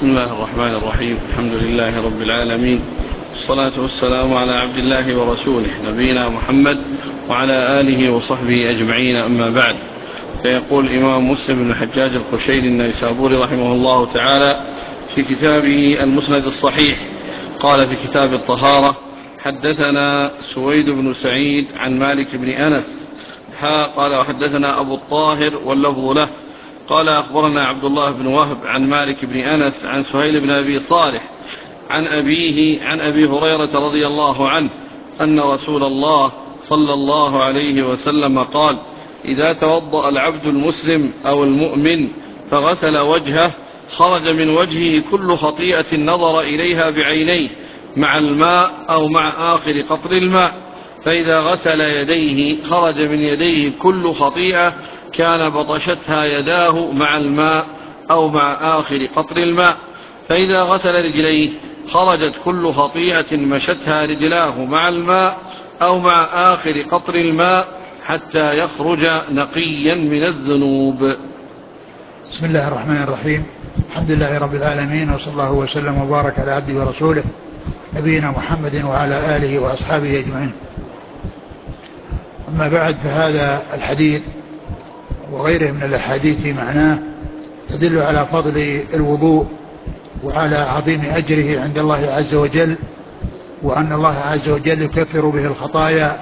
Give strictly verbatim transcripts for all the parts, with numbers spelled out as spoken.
بسم الله الرحمن الرحيم. الحمد لله رب العالمين، والصلاة والسلام على عبد الله ورسوله نبينا محمد وعلى آله وصحبه أجمعين، أما بعد. فيقول الإمام مسلم بن الحجاج القشيري النيسابوري رحمه الله تعالى في كتابه المسند الصحيح، قال في كتاب الطهارة: حدثنا سويد بن سعيد عن مالك بن أنس حا قال وحدثنا أبو الطاهر واللفظ له قال أخبرنا عبد الله بن وهب عن مالك بن أنس عن سهيل بن أبي صالح عن أبيه عن أبي هريرة رضي الله عنه أن رسول الله صلى الله عليه وسلم قال: إذا توضأ العبد المسلم أو المؤمن فغسل وجهه خرج من وجهه كل خطيئة نظر إليها بعينيه مع الماء أو مع آخر قطر الماء، فإذا غسل يديه خرج من يديه كل خطيئة كان بطشتها يداه مع الماء أو مع آخر قطر الماء، فإذا غسل رجليه خرجت كل خطيئة مشتها رجلاه مع الماء أو مع آخر قطر الماء حتى يخرج نقيا من الذنوب. بسم الله الرحمن الرحيم. الحمد لله رب العالمين، وصلى الله وسلم وبارك على عبده ورسوله نبينا محمد وعلى آله وأصحابه أجمعين. أما بعد، فهذا الحديث وغيره من الأحاديث في معناه تدل على فضل الوضوء وعلى عظيم أجره عند الله عز وجل، وأن الله عز وجل يكفر به الخطايا،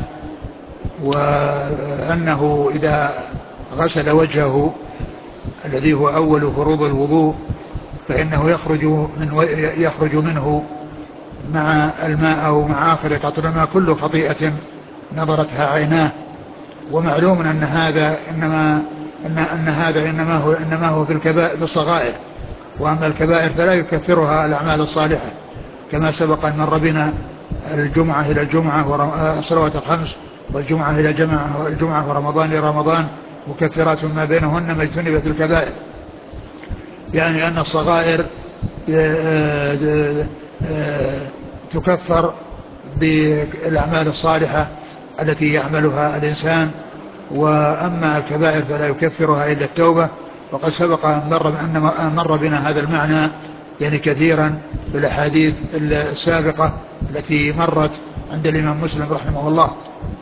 وأنه إذا غسل وجهه الذي هو أول فروض الوضوء فإنه يخرج, من يخرج منه مع الماء أو مع آخر قطر الماء كل خطيئة نظرتها عيناه. ومعلوم أن هذا إنما أن, أن هذا إنما هو إنما هو في الكبائر في الصغائر، وأما الكبائر فلا يكفرها الأعمال الصالحة، كما سبق أن مر بنا الجمعة إلى الجمعة والصلوات الخمس والجمعة إلى جمعة والجمعة ورمضان إلى رمضان مكفرات ما بينهن ما اجتنبت الكبائر، يعني أن الصغائر تكفر بالأعمال الصالحة التي يعملها الإنسان، وأما الكبائر فلا يكفرها إلا التوبة. وقد سبق أن مر بنا هذا المعنى يعني كثيرا في الأحاديث السابقة التي مرت عند الإمام مسلم رحمه الله.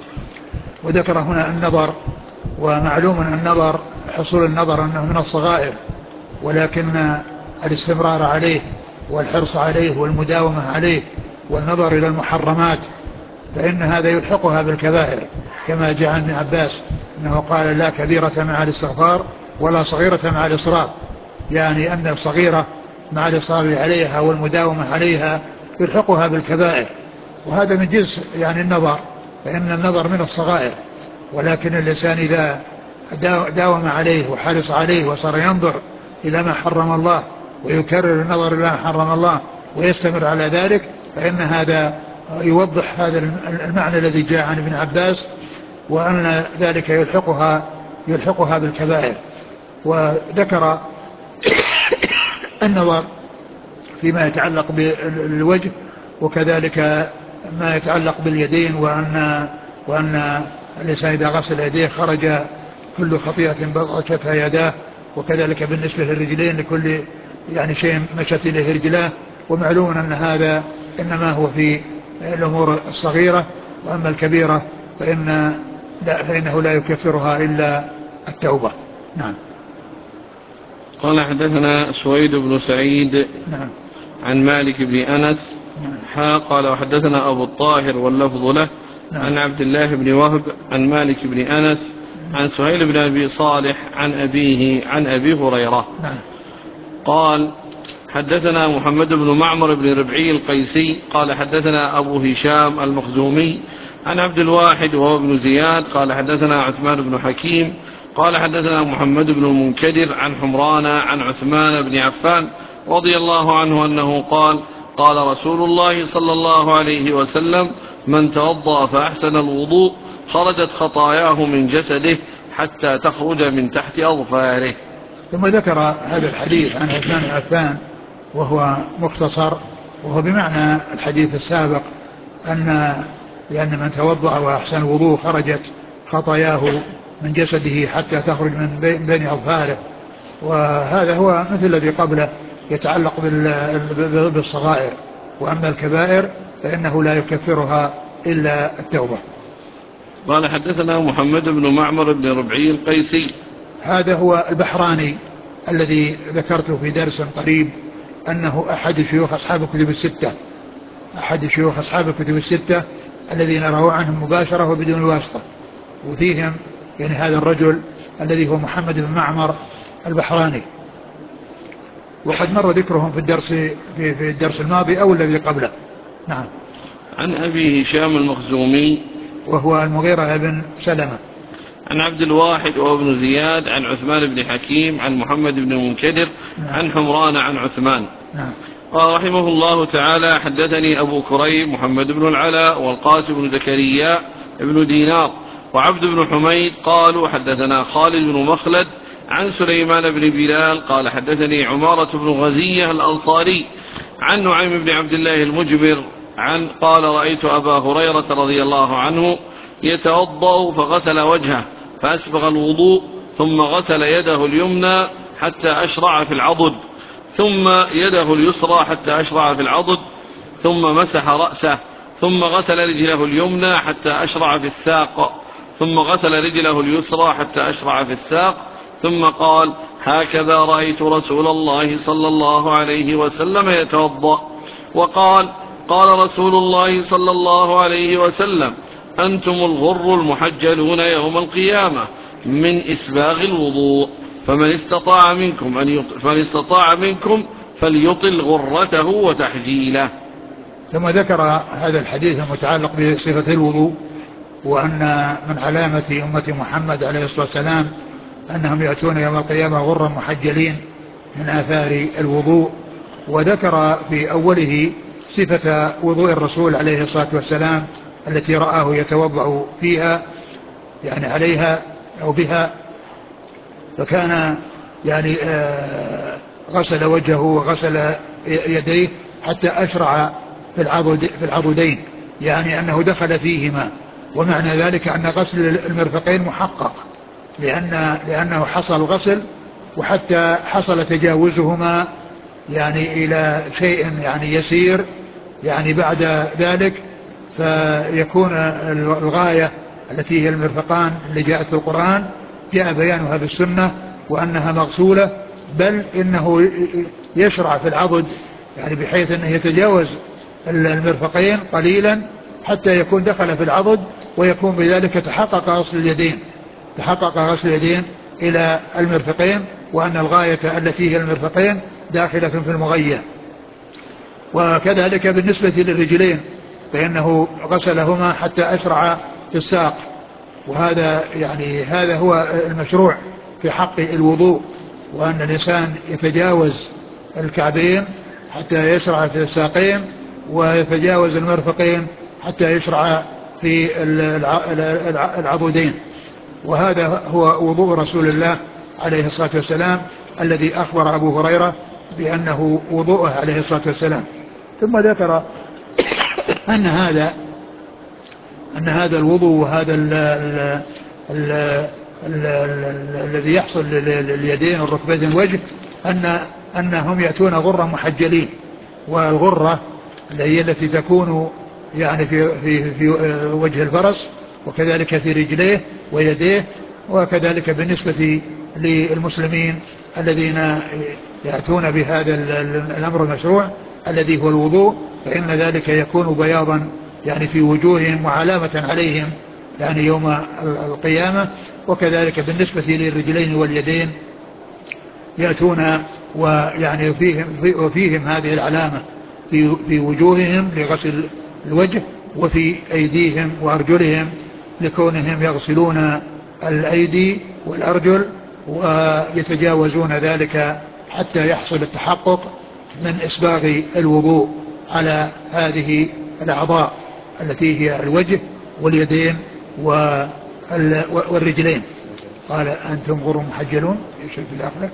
وذكر هنا النظر، ومعلوم أن النظر حصول النظر أنه من الصغائر، ولكن الاستمرار عليه والحرص عليه والمداومة عليه والنظر إلى المحرمات فإن هذا يلحقها بالكبائر، كما جاء عن ابن عباس أنه قال: لا كبيرة مع الاستغفار ولا صغيرة مع الإصرار، يعني أن الصغيرة مع الإصرار عليها والمداومة عليها يلحقها بالكبائر. وهذا من جنس يعني النظر، فإن النظر من الصغائر، ولكن الإنسان إذا داوم عليه وحرص عليه وصار ينظر إلى ما حرم الله ويكرر النظر إلى ما حرم الله ويستمر على ذلك فإن هذا يوضح هذا المعنى الذي جاء عن ابن عباس، وأن ذلك يلحقها يلحقها بالكبائر. وذكر النظر فيما يتعلق بالوجه، وكذلك ما يتعلق باليدين، وأن وأن الإنسان إذا غسل يديه خرج كل خطيئة بطشتها يداه، وكذلك بالنسبة للرجلين لكل يعني شيء مشت إليه رجلاه. ومعلوم أن هذا إنما هو في الأمور الصغيرة، وأما الكبيرة فإن لا فإنه لا يكفرها إلا التوبة. نعم. قال: حدثنا سويد بن سعيد نعم. عن مالك بن أنس حا قال وحدثنا أبو الطاهر واللفظ له نعم. عن عبد الله بن وهب عن مالك بن أنس عن سهيل بن أبي صالح عن أبيه عن أبي هريرة. نعم. قال: حدثنا محمد بن معمر بن ربعي القيسي قال حدثنا أبو هشام المخزومي عن عبد الواحد وهو ابن زياد قال حدثنا عثمان بن حكيم قال حدثنا محمد بن المنكدر عن حمران عن عثمان بن عفان رضي الله عنه أنه قال: قال رسول الله صلى الله عليه وسلم: من توضأ فأحسن الوضوء خرجت خطاياه من جسده حتى تخرج من تحت أظفاره. ثم ذكر هذا الحديث عن عثمان بن عفان وهو مختصر، وهو بمعنى الحديث السابق، أن لأن من توضأ وأحسن الوضوء خرجت خطاياه من جسده حتى تخرج من بين أظفاره. وهذا هو مثل الذي قبله، يتعلق بالصغائر، وأما الكبائر فإنه لا يكفرها إلا التوبة. قال حدثنا محمد بن معمر بن ربعي القيسي، هذا هو البحراني الذي ذكرته في درس قريب أنه أحد شيوخ أصحاب الكتب الستة، أحد شيوخ أصحاب الكتب الستة الذين رووا عنهم مباشرة وبدون واسطة، وفيهم يعني هذا الرجل الذي هو محمد بن معمر البحراني، وقد مر ذكرهم في الدرس في, في الدرس الماضي أو الذي قبله. نعم. عن أبي هشام المخزومي وهو المغيرة بن سلمة. عن عبد الواحد وهو ابن زياد عن عثمان بن حكيم عن محمد بن منكدر نعم. عن حمران عن عثمان. نعم. قال رحمه الله تعالى حدثني أبو كريب محمد بن العلاء والقاسم بن زكريا بن دينار وعبد بن حميد قالوا حدثنا خالد بن مخلد عن سليمان بن بلال قال حدثني عمارة بن غزية الأنصاري عن نعيم بن عبد الله المجمر عن قال رأيت أبا هريرة رضي الله عنه يتوضأ فغسل وجهه فأسبغ الوضوء ثم غسل يده اليمنى حتى أشرع في العضد ثم يده اليسرى حتى أشرع في العضد ثم مسح رأسه ثم غسل رجله اليمنى حتى أشرع في الساق ثم غسل رجله اليسرى حتى أشرع في الساق ثم قال هكذا رأيت رسول الله صلى الله عليه وسلم يتوضأ. وقال قال رسول الله صلى الله عليه وسلم أنتم الغر المحجلون يوم القيامة من إسباغ الوضوء فمن استطاع منكم أن يط... فمن استطاع منكم فليطل غرته وتحجيله. ثم ذكر هذا الحديث المتعلق بصفة الوضوء، وأن من علامة أمة محمد عليه الصلاة والسلام أنهم يأتون يوم القيامة غرا محجلين من آثار الوضوء، وذكر في أوله صفة وضوء الرسول عليه الصلاة والسلام التي رآه يتوضأ فيها يعني عليها أو بها، فكان يعني غسل وجهه وغسل يديه حتى أشرع في العضد في العضدين، يعني أنه دخل فيهما، ومعنى ذلك أن غسل المرفقين محقق، لأن لأنه حصل غسل وحتى حصل تجاوزهما يعني إلى شيء يعني يسير يعني بعد ذلك، فيكون الغاية التي هي المرفقان اللي جاءت في القرآن جاء بيانها بالسنة وأنها مغسولة، بل إنه يشرع في العضد يعني بحيث أنه يتجاوز المرفقين قليلا حتى يكون دخل في العضد، ويكون بذلك تحقق غسل اليدين تحقق غسل اليدين إلى المرفقين، وأن الغاية التي هي المرفقين داخلة في المغية. وكذلك بالنسبة للرجلين فإنه غسلهما حتى أشرع في الساق، وهذا يعني هذا هو المشروع في حق الوضوء، وأن الإنسان يتجاوز الكعبين حتى يشرع في الساقين، ويتجاوز المرفقين حتى يشرع في العضدين. وهذا هو وضوء رسول الله عليه الصلاة والسلام الذي أخبر أبو هريرة بأنه وضوءه عليه الصلاة والسلام. ثم ذكر أن هذا أن هذا الوضوء وهذا ال ال ال ال ال الذي يحصل لليدين والركبتين والوجه أن أنهم يأتون غرة محجلين، والغرة هي التي تكون يعني في في في وجه الفرس، وكذلك في رجليه ويديه، وكذلك بالنسبة للمسلمين الذين يأتون بهذا الأمر المشروع الذي هو الوضوء، فإن ذلك يكون بياضا يعني في وجوههم وعلامة عليهم يعني يوم القيامة. وكذلك بالنسبة للرجلين واليدين يأتون ويعني فيهم, وفيهم هذه العلامة في, في وجوههم لغسل الوجه، وفي أيديهم وأرجلهم لكونهم يغسلون الأيدي والأرجل ويتجاوزون ذلك حتى يحصل التحقق من إسباغ الوضوء على هذه الأعضاء التي هي الوجه واليدين والرجلين. قال أنتم غر محجلون في الآخرة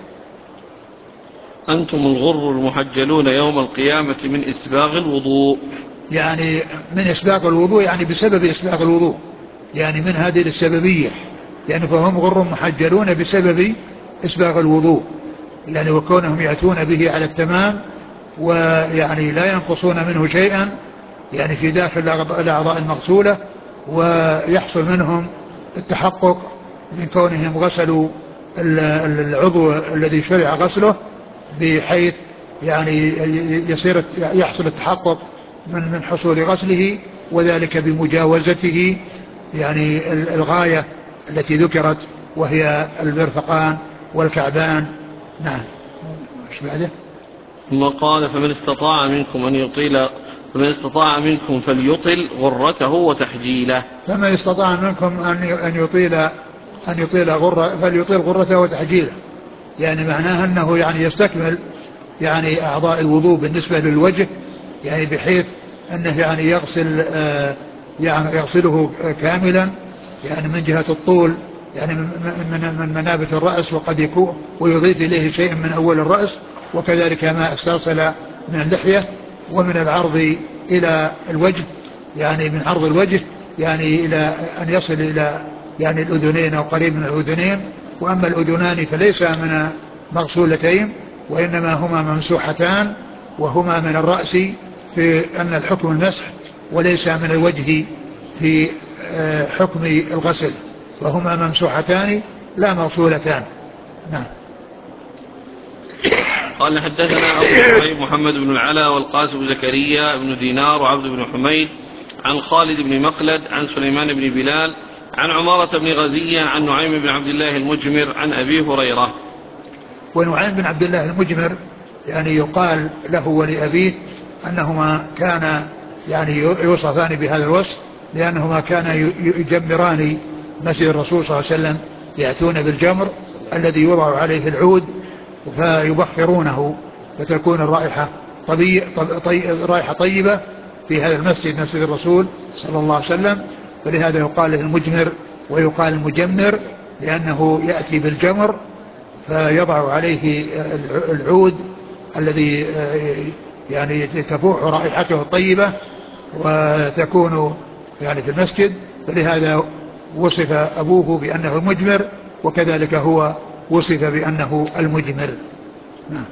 أنتم الغر المحجلون يوم القيامة من إسباغ الوضوء، يعني من إسباغ الوضوء يعني بسبب إسباغ الوضوء، يعني من هذه السببية، يعني فهم غر محجلون بسبب إسباغ الوضوء. يعني وكونهم يأتون به على التمام ويعني لا ينقصون منه شيئا يعني في داخل الأعضاء المغسولة، ويحصل منهم التحقق من كونهم غسلوا العضو الذي شرع غسله، بحيث يعني يصير يحصل التحقق من من حصول غسله، وذلك بمجاوزته يعني الغاية التي ذكرت وهي المرفقان والكعبان. نعم. ايش بعده؟ ثم قال فمن استطاع منكم أن يطيل فمن استطاع منكم فليطل غرته وتحجيله. فمن استطاع منكم أن يطيل أن يطيل غرة فليطيل غرته وتحجيله، يعني معناه أنه يعني يستكمل يعني أعضاء الوضوء بالنسبة للوجه، يعني بحيث أنه يعني يغسل آه يعني يغسله كاملا يعني من جهة الطول، يعني من من منابت الرأس وقد يكون ويضيف إليه شيء من أول الرأس، وكذلك ما استرسل من اللحية، ومن العرض إلى الوجه يعني من عرض الوجه يعني إلى أن يصل إلى يعني الأذنين أو قريب من الأذنين. وأما الأذنان فليس من مغسولتين وإنما هما ممسوحتان، وهما من الرأس في أن الحكم المسح، وليس من الوجه في حكم الغسل، وهما ممسوحتان لا مغسولتان. نعم. قال حدثنا أبو كريب محمد بن العلا والقاسم بن زكريا بن دينار وعبد بن حميد عن خالد بن مخلد عن سليمان بن بلال عن عمارة بن غزية عن نعيم بن عبد الله المجمر عن أبي هريرة. ونعيم بن عبد الله المجمر يعني يقال له ولأبيه أنهما كان يعني يوصفان بهذا الوصف، لأنهما كان يجمران مسجد الرسول صلى الله عليه وسلم، يأتون بالجمر الذي يوضع عليه العود فيبخرونه فتكون الرائحة طبي... طي... رائحة طيبة في هذا المسجد مسجد الرسول صلى الله عليه وسلم، فلهذا يقال له المجمر ويقال المجمر، لأنه يأتي بالجمر فيضع عليه العود الذي يعني تفوح رائحته الطيبة وتكون يعني في المسجد، فلهذا وصف أبوه بأنه المجمر، وكذلك هو وصف بأنه المجمر. نعم.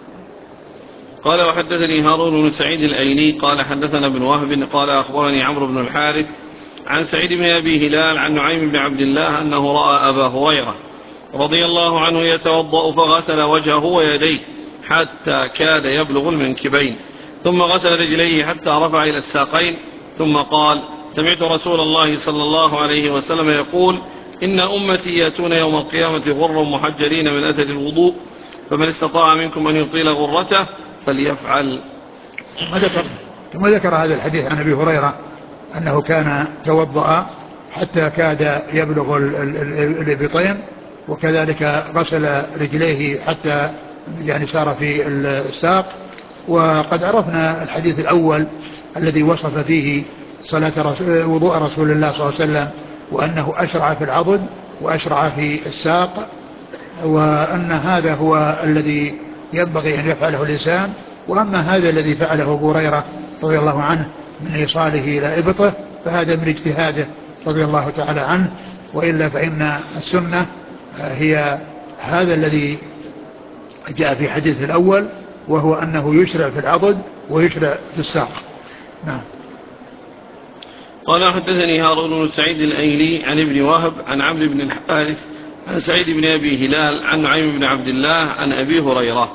قال وحدثني هارون بن سعيد الأيلي قال حدثنا ابن وهب قال أخبرني عمرو بن الحارث عن سعيد بن أبي هلال عن نعيم بن عبد الله أنه رأى أبا هريرة رضي الله عنه يتوضأ فغسل وجهه ويديه حتى كاد يبلغ المنكبين، ثم غسل رجليه حتى رفع إلى الساقين، ثم قال سمعت رسول الله صلى الله عليه وسلم يقول إن أمتي يأتون يوم القيامة غر محجلين من أثر الوضوء، فمن استطاع منكم أن يطيل غرته فليفعل. ثم ذكر, ثم ذكر هذا الحديث عن أبي هريرة أنه كان توضأ حتى كاد يبلغ الإبطين، وكذلك غسل رجليه حتى يعني سار في الساق. وقد عرفنا الحديث الأول الذي وصف فيه صلاة رسول وضوء رسول الله صلى الله عليه وسلم، وأنه أشرع في العضد وأشرع في الساق، وأن هذا هو الذي ينبغي أن يفعله الإنسان. وأما هذا الذي فعله أبو هريرة رضي الله عنه من إيصاله إلى إبطه فهذا من اجتهاده رضي الله تعالى عنه، وإلا فإن السنة هي هذا الذي جاء في حديث الأول، وهو أنه يشرع في العضد ويشرع في الساق. نعم. قال حدثني هارون بن سعيد الأيلي عن ابن وهب عن عمرو بن الحارث عن سعيد بن أبي هلال عن نعيم بن عبد الله عن أبي هريرة.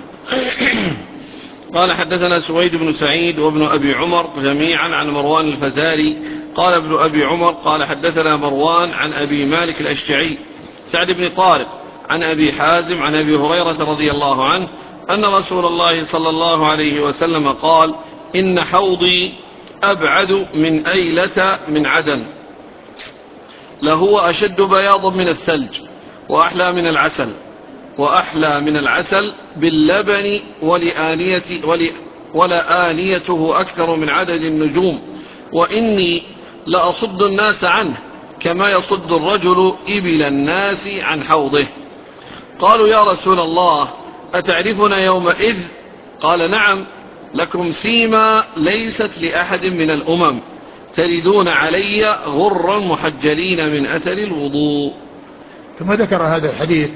قال حدثنا سويد بن سعيد وابن أبي عمر جميعا عن مروان الفزاري قال ابن أبي عمر قال حدثنا مروان عن أبي مالك الأشجعي سعد بن طارق عن أبي حازم عن أبي هريرة رضي الله عنه أن رسول الله صلى الله عليه وسلم قال إن حوضي أبعد من أيلة من عدن، لهو أشد بياضا من الثلج وأحلى من العسل وأحلى من العسل باللبن ولآنية ول ولآنيته أكثر من عدد النجوم، وإني لأصد الناس عنه كما يصد الرجل إبل الناس عن حوضه. قالوا يا رسول الله أتعرفنا يومئذ؟ قال نعم، لكم سيما ليست لأحد من الأمم، تردون علي غرا محجلين من أثر الوضوء. ثم ذكر هذا الحديث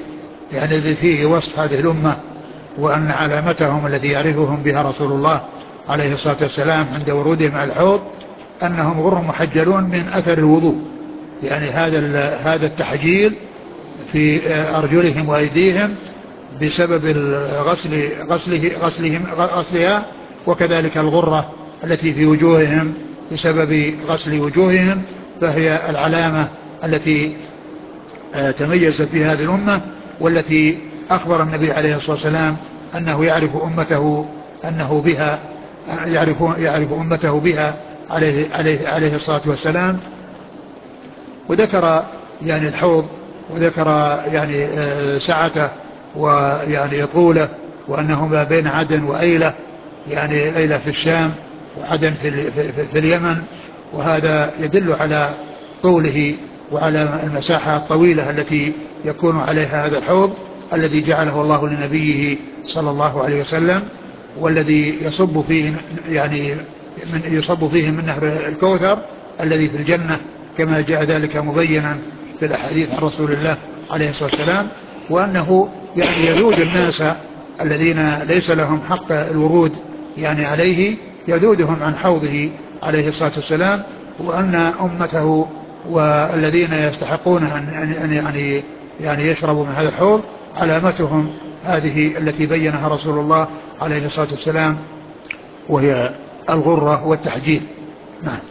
يعني الذي فيه وصف هذه الأمة، وأن علامتهم التي يعرفهم بها رسول الله عليه الصلاة والسلام عند ورودهم على الحوض أنهم غر محجلون من أثر الوضوء، يعني هذا هذا التحجيل في أرجلهم وأيديهم بسبب غسل غسله غسلهم غسلها، وكذلك الغرة التي في وجوههم بسبب غسل وجوههم، فهي العلامة التي تميزت بها هذه الأمة، والتي أخبر النبي عليه الصلاة والسلام أنه يعرف أمته أنه بها يعرف يعرف أمته بها عليه عليه عليه الصلاة والسلام. وذكر يعني الحوض، وذكر يعني سعته ويعني طوله، وأنه ما بين عدن وأيلة، يعني أيلة في الشام وعدن في, في, في اليمن، وهذا يدل على طوله وعلى المساحة الطويلة التي يكون عليها هذا الحوض الذي جعله الله لنبيه صلى الله عليه وسلم، والذي يصب فيه يعني من يصب فيه من نهر الكوثر الذي في الجنة، كما جاء ذلك مبينا في الأحاديث عن رسول الله عليه الصلاة والسلام. وأنه يعني يذود الناس الذين ليس لهم حق الورود يعني عليه، يذودهم عن حوضه عليه الصلاة والسلام، وأن أمته والذين يستحقون أن يعني يعني يشربوا من هذا الحوض علامتهم هذه التي بينها رسول الله عليه الصلاة والسلام، وهي الغرة والتحجيل. نعم.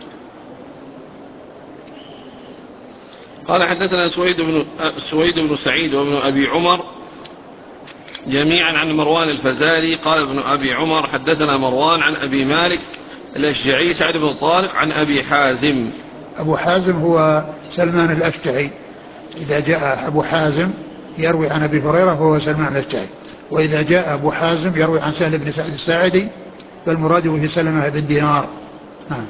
قال حدثنا سويد بن سويد بن سعيد وابن أبي عمر جميعا عن مروان الفزاري. قال ابن أبي عمر حدثنا مروان عن أبي مالك الأشجعي سعد بن طارق عن أبي حازم. أبو حازم هو سلمان الأشجعي، إذا جاء أبو حازم يروي عن أبي هريرة فهو سلمان الأشجعي، وإذا جاء أبو حازم يروي عن سهل بن سعد الساعدي فالمراد به سلمة بن دينار. نعم.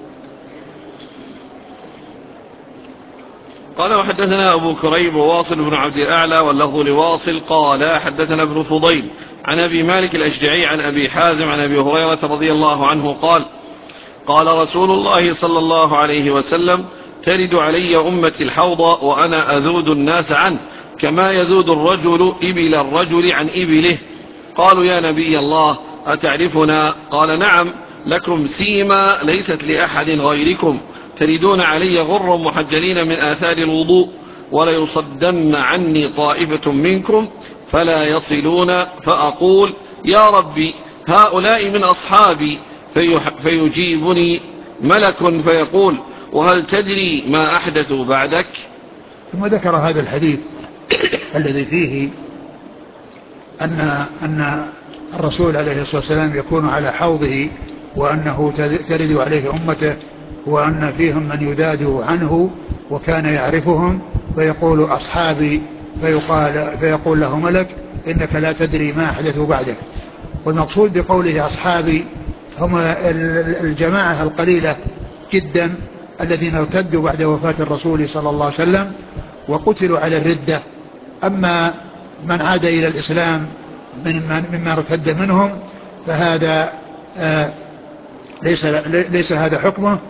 قال وحدثنا أبو كريب وواصل بن عبد الأعلى واللفظ لواصل قال حدثنا ابن فضيل عن أبي مالك الأشجعي عن أبي حازم عن أبي هريرة رضي الله عنه قال قال رسول الله صلى الله عليه وسلم ترد علي أمتي الحوض وأنا أذود الناس عنه كما يذود الرجل إبل الرجل عن إبله. قالوا يا نبي الله أتعرفنا؟ قال نعم، لكم سيما ليست لأحد غيركم، تردون علي غر محجلين من آثار الوضوء، وليصدن عني طائفة منكم فلا يصلون، فأقول يا ربي هؤلاء من أصحابي، فيجيبني ملك فيقول وهل تدري ما أحدثوا بعدك؟ ثم ذكر هذا الحديث الذي فيه أن أن الرسول عليه الصلاة والسلام يكون على حوضه، وأنه ترد عليه أمته، وأن فيهم من يذاد عنه وكان يعرفهم فيقول أصحابي، فيقال فيقول له ملك إنك لا تدري ما أحدثوا بعدك. والمقصود بقوله أصحابي هم الجماعة القليلة جدا الذين ارتدوا بعد وفاة الرسول صلى الله عليه وسلم وقتلوا على الردة. أما من عاد إلى الإسلام ممن من ارتد منهم فهذا آه ليس, ليس هذا حكمه،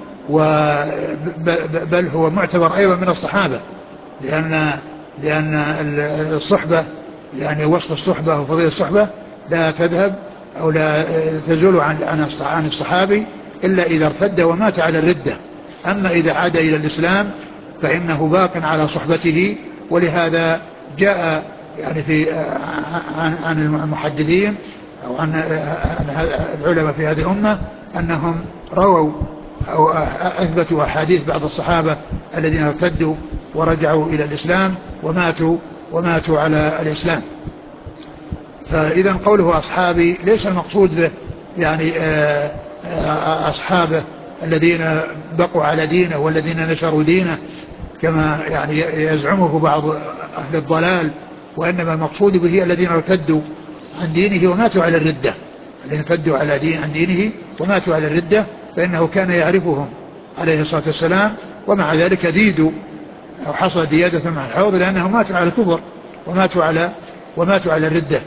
بل هو معتبر أيضا من الصحابة، لأن, لأن الصحبة يعني وصف الصحبة وفضيلة الصحبة لا تذهب أو لا تزول عن عن الصحابي إلا إذا ارتد ومات على الردة. أما إذا عاد إلى الإسلام فإنه باق على صحبته. ولهذا جاء يعني في عن, عن المحدثين أو عن العلماء في هذه الأمة أنهم رووا أو أثبتوا أحاديث بعض الصحابة الذين ارتدوا ورجعوا إلى الإسلام وماتوا وماتوا على الإسلام. فإذا قوله أصحابي ليس المقصود به يعني أصحابه الذين بقوا على دينه والذين نشروا دينه كما يعني يزعمه بعض أهل الضلال، وإنما المقصود به الذين ارتدوا عن دينه وماتوا على الردة، الذين ارتدوا على دين عن دينه وماتوا على الردة، فإنه كان يعرفهم عليه الصلاة والسلام، ومع ذلك ديدوا أو حصل ديادة مع الحوض لأنهم ماتوا على الكفر وماتوا على وماتوا على الردة.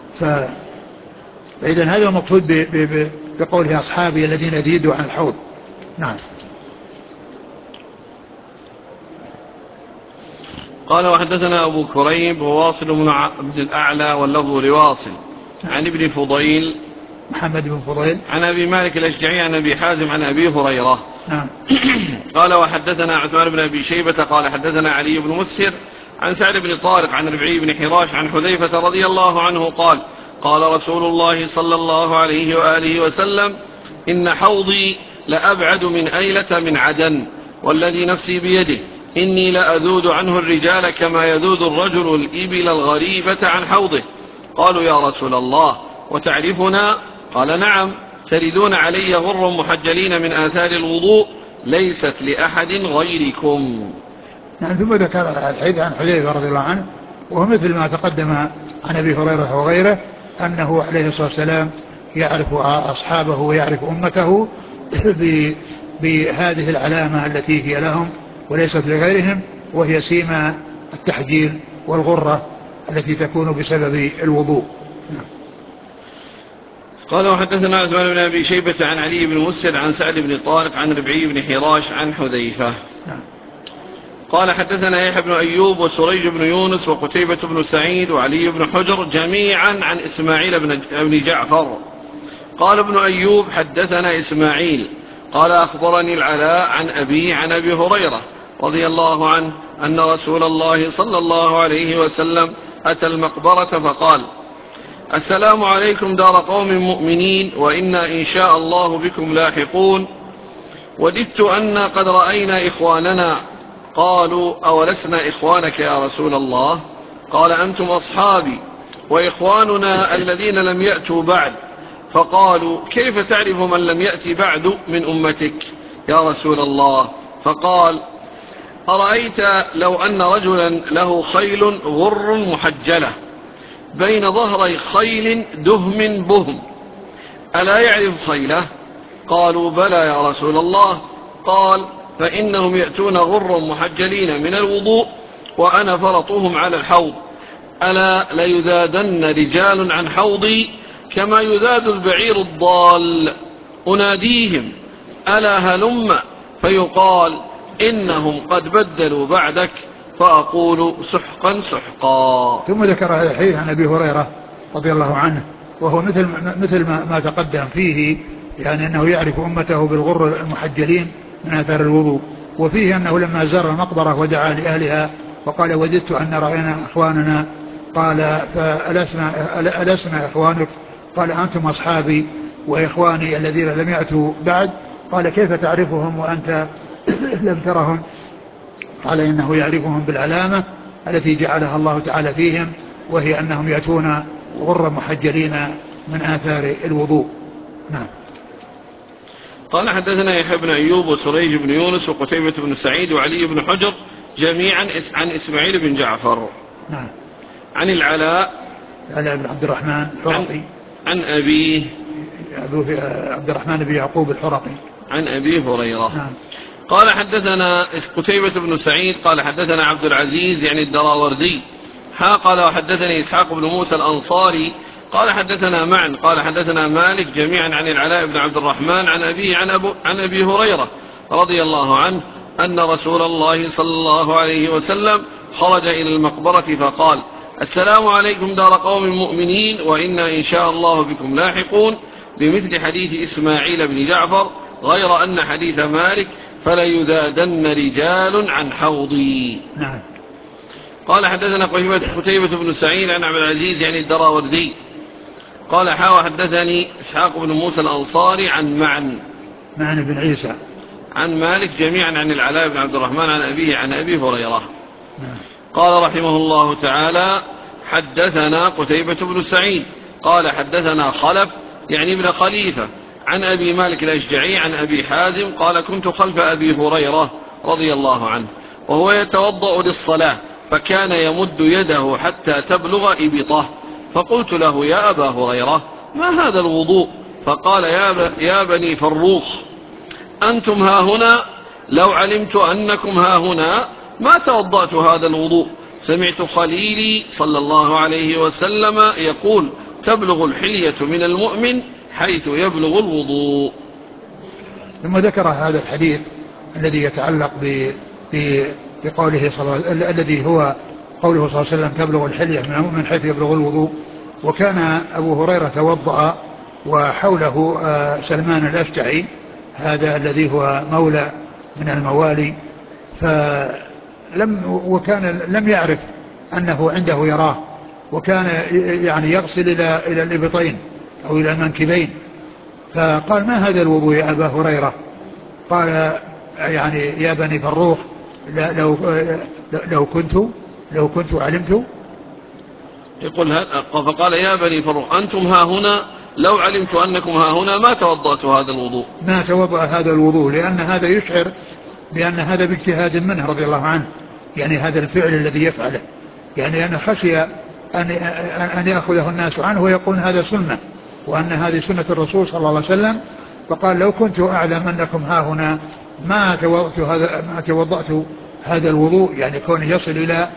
فإذا هذا المقصود بقوله أصحابي الذين ديدوا عن الحوض. نعم. قال وحدثنا أبو كريب وواصل بن الأعلى واللفظ لواصل عن ابن فضيل محمد بن فضيل عن أبي مالك الأشجعي عن أبي حازم عن أبي هريرة. نعم. قال وحدثنا عثمان بن أبي شيبة قال حدثنا علي بن مسهر عن سعد بن طارق عن ربعي بن حراش عن حذيفة رضي الله عنه قال قال رسول الله صلى الله عليه وآله وسلم إن حوضي لأبعد من أيلة من عدن والذي نفسي بيده إني لأذود عنه الرجال كما يذود الرجل الإبل الغريبة عن حوضه. قالوا يا رسول الله وتعرفنا؟ قال نعم، تردون علي غر محجلين من آثار الوضوء ليست لأحد غيركم. نعم. ثم ذكر الحديث عن حذيفة رضي الله عنه وهو مثل ما تقدم عن أبي هريرة وغيره أنه عليه الصلاة والسلام يعرف أصحابه ويعرف أمته بهذه العلامة التي هي لهم وليست لغيرهم، وهي سيما التحجيل والغرة التي تكون بسبب الوضوء. قال وحدثنا عثمان بن أبي شيبة عن علي بن مسهر عن سعد بن طارق عن ربعي بن حراش عن حذيفة. قال حدثنا يحيى بن أيوب وسريج بن يونس وقتيبة بن سعيد وعلي بن حجر جميعا عن إسماعيل بن جعفر. قال ابن أيوب حدثنا إسماعيل قال أخبرني العلاء عن أبي عن أبي هريرة رضي الله عنه أن رسول الله صلى الله عليه وسلم أتى المقبرة فقال السلام عليكم دار قوم مؤمنين وإنا إن شاء الله بكم لاحقون، وددت أن قد رأينا إخواننا. قالوا أولسنا إخوانك يا رسول الله؟ قال أنتم أصحابي وإخواننا الذين لم يأتوا بعد. فقالوا كيف تعرف من لم يأتي بعد من أمتك يا رسول الله؟ فقال أرأيت لو أن رجلا له خيل غر محجلة بين ظهري خيل دهم بهم ألا يعرف خيله؟ قالوا بلى يا رسول الله. قال فإنهم يأتون غر محجلين من الوضوء وأنا فرطهم على الحوض، ألا ليذادن رجال عن حوضي كما يذاد البعير الضال، أناديهم ألا هلم فيقال إنهم قد بدلوا بعدك فأقول سحقا سحقا. ثم ذكر هذا الحديث عن أبي هريرة رضي الله عنه وهو مثل مثل ما تقدم فيه، يعني أنه يعرف أمته بالغر المحجلين من آثار الوضوء، وفيه أنه لما زار المقبرة ودعا لأهلها وقال وددت أن رأينا إخواننا، قال فألسنا ألسنا إخوانك؟ قال أنتم أصحابي وإخواني الذين لم يأتوا بعد. قال كيف تعرفهم وأنت لم ترهم؟ قال إنه يعرفهم بالعلامة التي جعلها الله تعالى فيهم، وهي أنهم يأتون غر محجلين من آثار الوضوء. نعم. قال حدثنا يحيى بن أيوب وسريج بن يونس وقتيبة بن سعيد وعلي بن حجر جميعا عن إسماعيل بن جعفر. نعم. عن العلاء العلاء بن عبد الرحمن الحرقي عن, عن أبيه عبد الرحمن بن يعقوب الحرقي عن أبي هريرة. نعم. قال حدثنا قتيبة بن سعيد قال حدثنا عبد العزيز يعني الدراوردي ها قال وحدثني إسحاق بن موسى الأنصاري قال حدثنا معا قال حدثنا مالك جميعا عن العلاء بن عبد الرحمن عن أبيه عن, أبو عن أبي هريرة رضي الله عنه أن رسول الله صلى الله عليه وسلم خرج إلى المقبرة فقال السلام عليكم دار قوم مؤمنين وإنا إن شاء الله بكم لاحقون، بمثل حديث إسماعيل بن جعفر، غير أن حديث مالك فليذادن رجال عن حوضي. نعم. قال حدثنا قتيبة بن سعيد عن عبد العزيز يعني الدراوردي قال حاوى حدثني إسحاق بن موسى الأنصاري عن معن معن بن عيسى عن مالك جميعا عن العلاء بن عبد الرحمن عن أبيه عن أبي هريرة. نعم. قال رحمه الله تعالى حدثنا قتيبة بن سعيد قال حدثنا خلف يعني ابن خليفة عن أبي مالك الأشجعي عن أبي حازم قال كنت خلف أبي هريرة رضي الله عنه وهو يتوضأ للصلاة فكان يمد يده حتى تبلغ إبطه، فقلت له يا أبا هريرة ما هذا الوضوء؟ فقال يا, يا بني فروخ أنتم ها هنا، لو علمت أنكم ها هنا ما توضأت هذا الوضوء. سمعت خليلي صلى الله عليه وسلم يقول تبلغ الحلية من المؤمن حيث يبلغ الوضوء. ثم ذكر هذا الحديث الذي يتعلق في قوله صلى الله الذي هو قوله صلى الله عليه وسلم تبلغ الحلية من المؤمن حيث يبلغ الوضوء. وكان أبو هريرة توضأ وحوله سلمان الأشجعي هذا الذي هو مولى من الموالي، فلم وكان لم يعرف أنه عنده يراه، وكان يعني يغسل إلى إلى الإبطين أو إلى المنكبين، فقال ما هذا الوضوء يا أبا هريرة؟ قال يعني يا بني فروخ لو لو كنت لو كنت علمت. يقول فقال يا بني فروخ أنتم ها هنا لو علمت أنكم ها هنا ما توضأت هذا الوضوء ما توضأ هذا الوضوء، لأن هذا يشعر بأن هذا باجتهاد منه رضي الله عنه، يعني هذا الفعل الذي يفعله، يعني أنا خشي أن أن يأخذه الناس عنه ويقول هذا سنة وأن هذه سنة الرسول صلى الله عليه وسلم. فقال لو كنت أعلم أنكم ها هنا ما توضأت هذا ما توضأت هذا الوضوء، يعني كون يصل إلى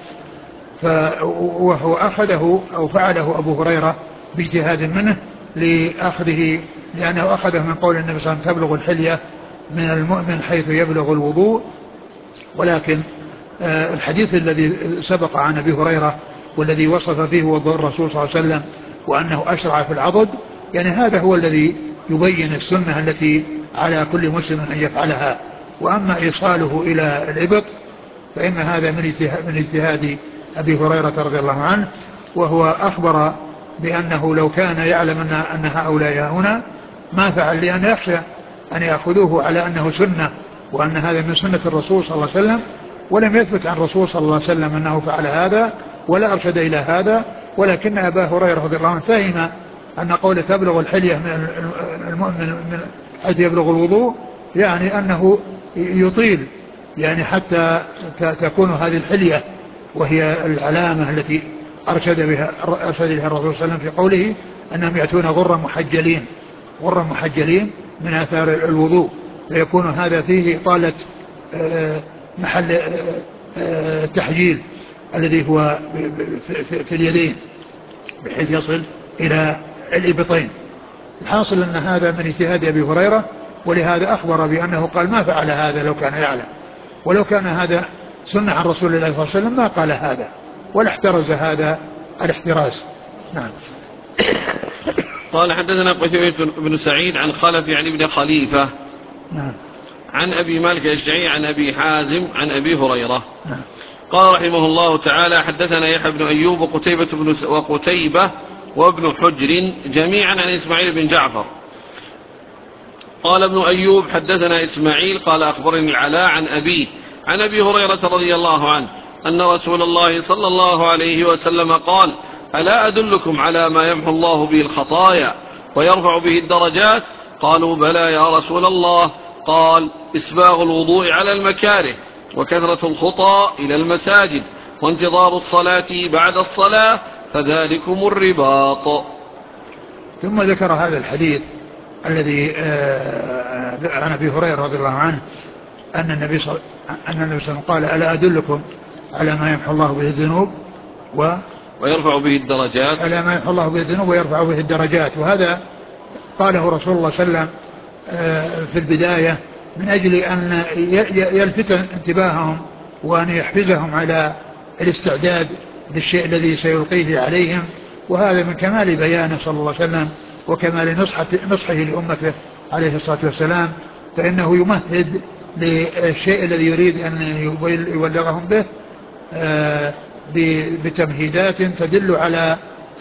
وهو أخذه أو فعله أبو هريرة باجتهاد منه لأخذه، لأنه أخذه من قول النبي صلى الله عليه وسلم تبلغ الحلية من المؤمن حيث يبلغ الوضوء. ولكن آه الحديث الذي سبق عن أبي هريرة والذي وصف فيه وضوء الرسول صلى الله عليه وسلم وأنه أشرع في العضد، يعني هذا هو الذي يبين السنة التي على كل مسلم أن يفعلها. وأما إيصاله إلى الإبط فإن هذا من اجتهاد أبي هريرة رضي الله عنه، وهو أخبر بأنه لو كان يعلم أن, أن هؤلاء هنا ما فعل، لأن يخشى أن يأخذوه على أنه سنة وأن هذا من سنة الرسول صلى الله عليه وسلم، ولم يثبت عن الرسول صلى الله عليه وسلم أنه فعل هذا ولا أرشد إلى هذا. ولكن أبا هريرة رضي الله عنه فهم أن قول تبلغ الحلية من المؤمن من حيث يبلغ الوضوء يعني أنه يطيل، يعني حتى تكون هذه الحلية وهي العلامة التي أرشد بها أرشد بها الرسول صلى الله عليه وسلم في قوله أنهم يأتون غرا محجلين غرا محجلين من آثار الوضوء، فيكون هذا فيه إطالة محل التحجيل الذي هو في اليدين بحيث يصل إلى الإبطين. الحاصل أن هذا من اجتهاد أبي هريرة، ولهذا أخبر بأنه قال ما فعل هذا لو كان يعلم، ولو كان هذا سنة عن رسول الله صلى الله عليه وسلم ما قال هذا ولا احترز هذا الاحتراز. نعم. قال حدثنا قتيبة بن سعيد عن خلف يعني ابن خليفة نعم. عن أبي مالك الأشجعي عن أبي حازم عن أبي هريرة. نعم. قال رحمه الله تعالى حدثنا يحيى بن أيوب وقتيبة بن وقتيبة وابن حجر جميعا عن إسماعيل بن جعفر. قال ابن أيوب حدثنا إسماعيل قال أخبرني العلاء عن أبيه عن أبي هريرة رضي الله عنه أن رسول الله صلى الله عليه وسلم قال ألا أدلكم على ما يمحو الله به الخطايا ويرفع به الدرجات؟ قالوا بلى يا رسول الله. قال إسباغ الوضوء على المكاره وكثرة الخطى إلى المساجد وانتظار الصلاة بعد الصلاة فذلكم الرباط. ثم ذكر هذا الحديث الذي عن أبي هريرة رضي الله عنه أن النبي صلى الله عليه وسلم قال ألا أدلكم على ما يمحو الله به الذنوب و ويرفع به الدرجات على ما يمحو الله به الذنوب ويرفع به الدرجات. وهذا قاله رسول الله صلى الله عليه وسلم في البداية من أجل أن يلفت انتباههم وأن يحفزهم على الاستعداد للشيء الذي سيلقيه عليهم، وهذا من كمال بيانه صلى الله عليه وسلم وكمال نصحه لأمته عليه الصلاة والسلام، فإنه يمهد للشيء الذي يريد أن يبلغهم به بتمهيدات تدل على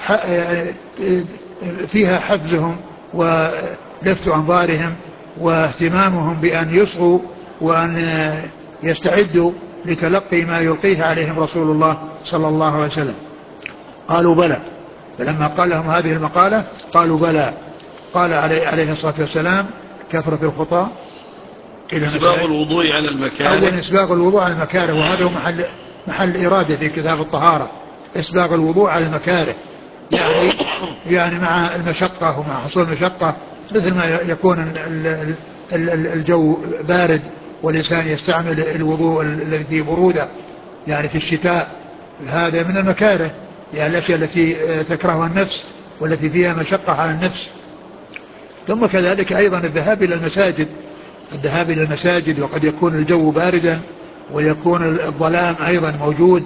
فيها حفزهم ولفت أنظارهم واهتمامهم بأن يصغوا وأن يستعدوا لتلقي ما يلقيه عليهم رسول الله صلى الله عليه وسلم. قالوا بلى، فلما قال لهم هذه المقالة قالوا بلى. قال عليه الصلاة والسلام كثرة الخطى إلى إسباغ الوضوء على المكاره. أولا إسباغ الوضوء على المكاره، وهذا هو محل محل إرادة في كتاب الطهارة، إسباغ الوضوء على المكاره، يعني يعني مع المشقة ومع حصول المشقة، مثل ما يكون الجو بارد والإنسان يستعمل الوضوء الذي فيه برودة يعني في الشتاء، هذا من المكاره، يعني الأشياء التي تكرهها النفس والتي فيها مشقة على النفس. ثم كذلك أيضا الذهاب إلى المساجد الذهاب إلى المساجد وقد يكون الجو باردا ويكون الظلام أيضا موجود،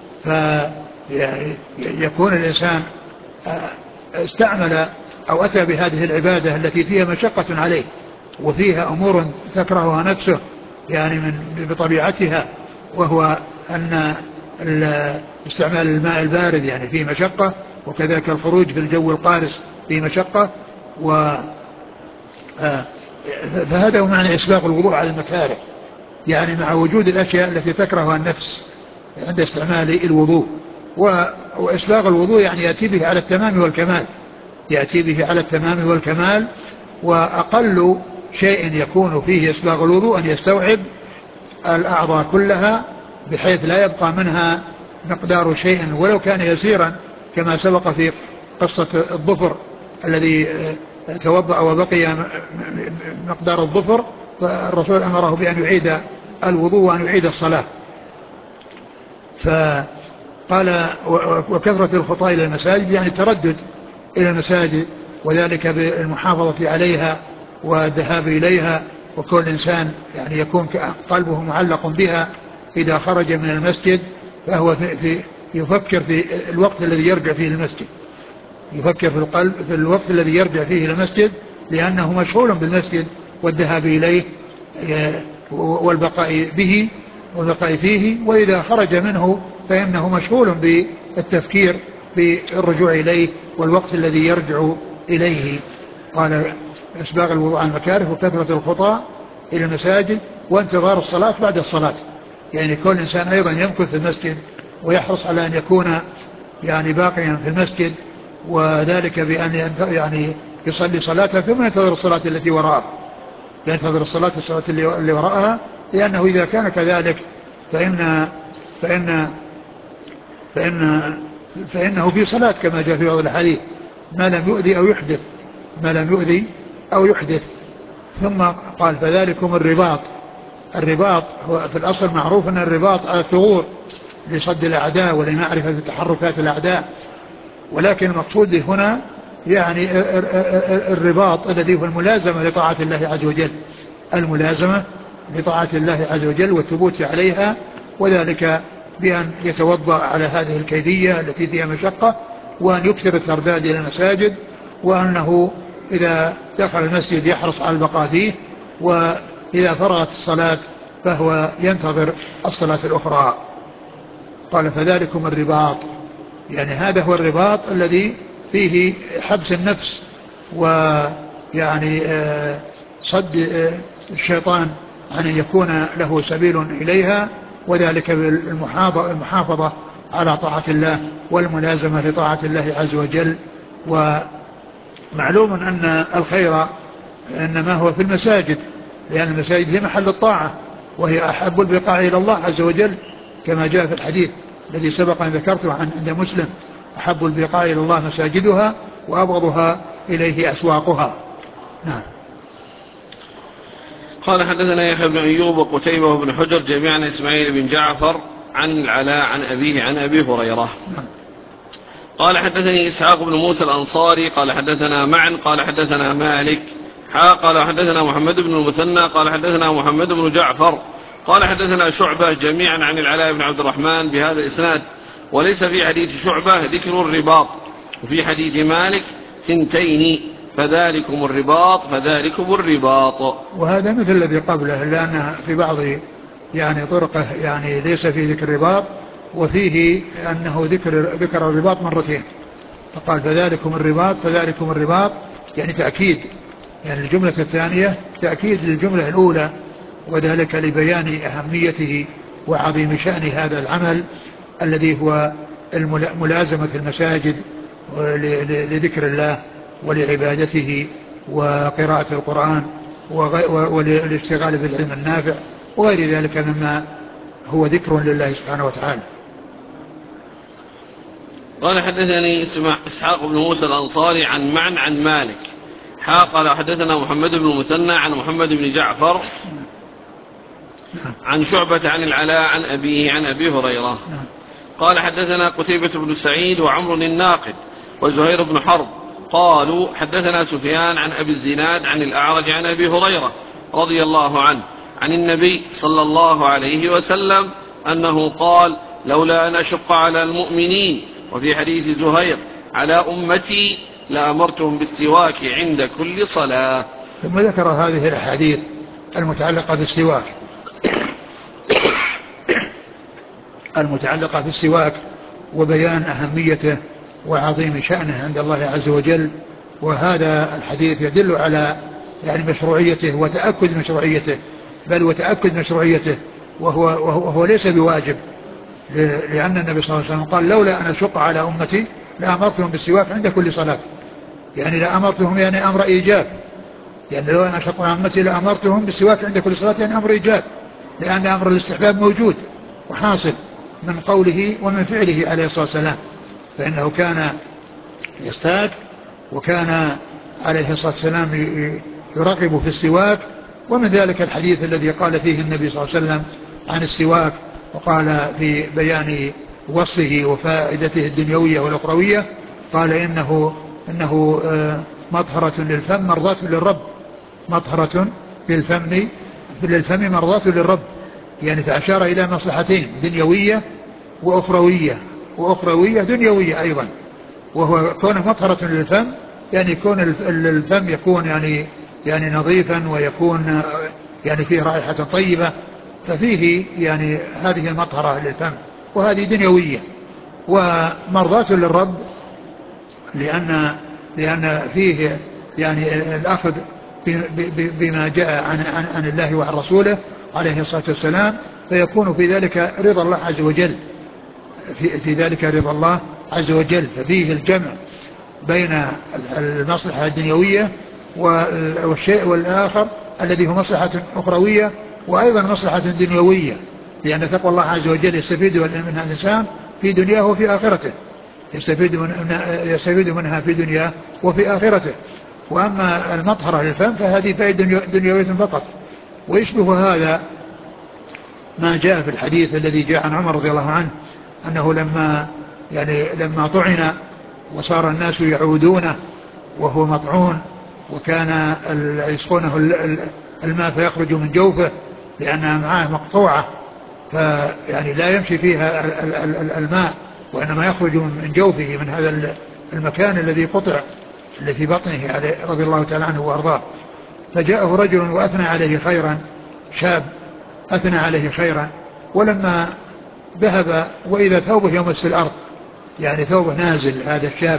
فيكون الإنسان استعمل أو أتى بهذه العبادة التي فيها مشقة عليه وفيها أمور تكرهها نفسه يعني من بطبيعتها، وهو أن استعمال الماء البارد يعني فيه مشقة، وكذلك الخروج في الجو القارس فيه مشقة، و فهذا هو معنى إسباغ الوضوء على المكاره، يعني مع وجود الأشياء التي تكرهها النفس عند استعمال الوضوء. وإسباغ الوضوء يعني يأتي به على التمام والكمال، يأتي به على التمام والكمال. وأقل شيء يكون فيه إسباغ الوضوء أن يستوعب الأعضاء كلها بحيث لا يبقى منها مقدار شيء ولو كان يسيرا، كما سبق في قصة الظفر الذي توضأ وبقي مقدار الظفر، فالرسول أمره بأن يعيد الوضوء وأن يعيد الصلاة. فقال وكثرة الخطى إلى المساجد يعني التردد إلى المساجد، وذلك بالمحافظة عليها والذهاب إليها، وكل إنسان يعني يكون قلبه معلق بها إذا خرج من المسجد فهو في في يفكر في الوقت الذي يرجع فيه المسجد، يفكر في القلب في الوقت الذي يرجع فيه إلى المسجد، لأنه مشغول بالمسجد والذهاب إليه والبقاء به والبقاء فيه، وإذا خرج منه فإنه مشغول بالتفكير بالرجوع إليه والوقت الذي يرجع إليه. قال إسباغ الوضوء على المكاره وكثرة الخطى إلى المساجد وانتظار الصلاة بعد الصلاة، يعني كل إنسان أيضا يمكث في المسجد ويحرص على أن يكون يعني باقيا في المسجد، وذلك بأن يعني يصلي صلاة ثم ينتظر الصلاة التي وراءها، ينتظر الصلاة الصلاة اللي وراءها، لأنه إذا كان كذلك فإن فإن فإن فإنه في صلاة كما جاء في بعض الحديث ما لم يؤذي أو يحدث، ما لم يؤذي أو يحدث. ثم قال فذلكم الرباط. الرباط هو في الأصل معروف أن الرباط على الثغور لصد الأعداء ولمعرفة تحركات الأعداء، ولكن المقصود هنا يعني الرباط الذي هو الملازمة لطاعة الله عز وجل، الملازمة لطاعة الله عز وجل والثبوت عليها، وذلك بأن يتوضأ على هذه الكيفية التي فيها مشقة، وأن يكثر الترداد إلى المساجد، وأنه إذا دخل المسجد يحرص على البقاء فيه، وإذا فرغت الصلاة فهو ينتظر الصلاة الأخرى. قال فذلكم الرباط، يعني هذا هو الرباط الذي فيه حبس النفس ويعني صد الشيطان عن أن يكون له سبيل إليها، وذلك بالمحافظة على طاعة الله والملازمة لطاعة الله عز وجل. ومعلوم أن الخير إنما هو في المساجد، لأن المساجد هي محل الطاعة وهي أحب البقاع إلى الله عز وجل، كما جاء في الحديث الذي سبق أن ذكرته عند مسلم: أحب البقاع إلى الله مساجدها وأبغضها إليه أسواقها. نعم. قال حدثنا يحيى بن أيوب وقتيبة بن حجر جميعا إسماعيل بن جعفر عن العلاء عن أبيه عن أبي هريرة. نعم. قال حدثني إسحاق بن موسى الأنصاري قال حدثنا معا قال حدثنا مالك حا قال حدثنا محمد بن المثنى قال حدثنا محمد بن جعفر قال حدثنا شعبة جميعا عن العلاء بن عبد الرحمن بهذا الإسناد، وليس في حديث شعبة ذكر الرباط، وفي حديث مالك ثنتين فذلكم الرباط فذلكم الرباط. وهذا مثل الذي قبله، لأن في بعض يعني طرقه يعني ليس في ذكر الرباط، وفيه أنه ذكر ذكر الرباط مرتين، فقال فذلكم الرباط فذلكم الرباط، يعني تأكيد، يعني الجملة الثانية تأكيد للجملة الأولى، وذلك لبيان أهميته وعظيم شأن هذا العمل الذي هو ملازمة المساجد لذكر الله ولعبادته وقراءة القرآن والاشتغال بالعلم النافع وغير ذلك مما هو ذكر لله سبحانه وتعالى. قال حدثني إسحاق بن موسى الأنصاري عن معن عن مالك حا قال حدثنا محمد بن المثنى عن محمد بن جعفر عن شعبة عن العلاء عن أبيه عن أبي هريرة. قال حدثنا قتيبة بن سعيد وعمر الناقد وزهير بن حرب قالوا حدثنا سفيان عن أبي الزناد عن الأعرج عن أبي هريرة رضي الله عنه عن النبي صلى الله عليه وسلم أنه قال: لولا أن أشق على المؤمنين. وفي حديث زهير: على أمتي لأمرتهم بالسواك عند كل صلاة. ثم ذكر هذه الأحاديث المتعلقة بالسواك المتعلقة بالسواك وبيان أهميته وعظيم شأنه عند الله عز وجل. وهذا الحديث يدل على يعني مشروعيته وتأكد مشروعيته، بل وتأكد مشروعيته، وهو, وهو, وهو ليس بواجب، لأن النبي صلى الله عليه وسلم قال: لولا أن أشق على أمتي لأمرتهم بالسواك عند كل صلاة. يعني لأمرتهم يعني أمر إيجاب، يعني لو أن أشق على أمتي لأمرتهم بالسواك عند كل صلاة، يعني أمر إيجاب، لأن أمر الاستحباب موجود وحاصل من قوله ومن فعله عليه الصلاة والسلام، فإنه كان يستاك، وكان عليه الصلاة والسلام يرغب في السواك. ومن ذلك الحديث الذي قال فيه النبي صلى الله عليه وسلم عن السواك، وقال في بيان وصفه وفائدته الدنيوية والأخروية، قال إنه, إنه مطهرة للفم مرضاة للرب، مطهرة للفم للفم مرضاة للرب، يعني فأشار إلى مصلحتين: دنيوية وأخروية، وأخروية دنيوية أيضا. وهو كونه مطهرة للفم يعني كون الفم يكون يعني يعني نظيفا، ويكون يعني فيه رائحة طيبة، ففيه يعني هذه المطهرة للفم، وهذه دنيوية. ومرضاة للرب لأن لأن فيه يعني الأخذ بما جاء عن, عن, عن الله وعن رسوله عليه الصلاة والسلام، فيكون في ذلك رضا الله عز وجل، في, في ذلك رضا الله عز وجل. ففيه الجمع بين المصلحة الدنيوية والشيء والآخر الذي هو مصلحة أخروية وأيضا مصلحة دنيوية، لأن تقوى الله عز وجل يستفيد منها الإنسان في دنياه وفي آخرته، يستفيد, من يستفيد منها في دنياه وفي آخرته. وأما المطهرة للفم فهذه فائدة دنيوية فقط. ويشبه هذا ما جاء في الحديث الذي جاء عن عمر رضي الله عنه أنه لما يعني لما طعن وصار الناس يعودونه وهو مطعون، وكان يسقونه الماء فيخرج من جوفه لأنها معاه مقطوعة، فيعني لا يمشي فيها الماء، وإنما يخرج من جوفه من هذا المكان الذي قطع اللي في بطنه رضي الله تعالى عنه وأرضاه. فجاءه رجل وأثنى عليه خيرا، شاب أثنى عليه خيرا، ولما ذهب وإذا ثوبه يمس الأرض، يعني ثوبه نازل هذا الشاب.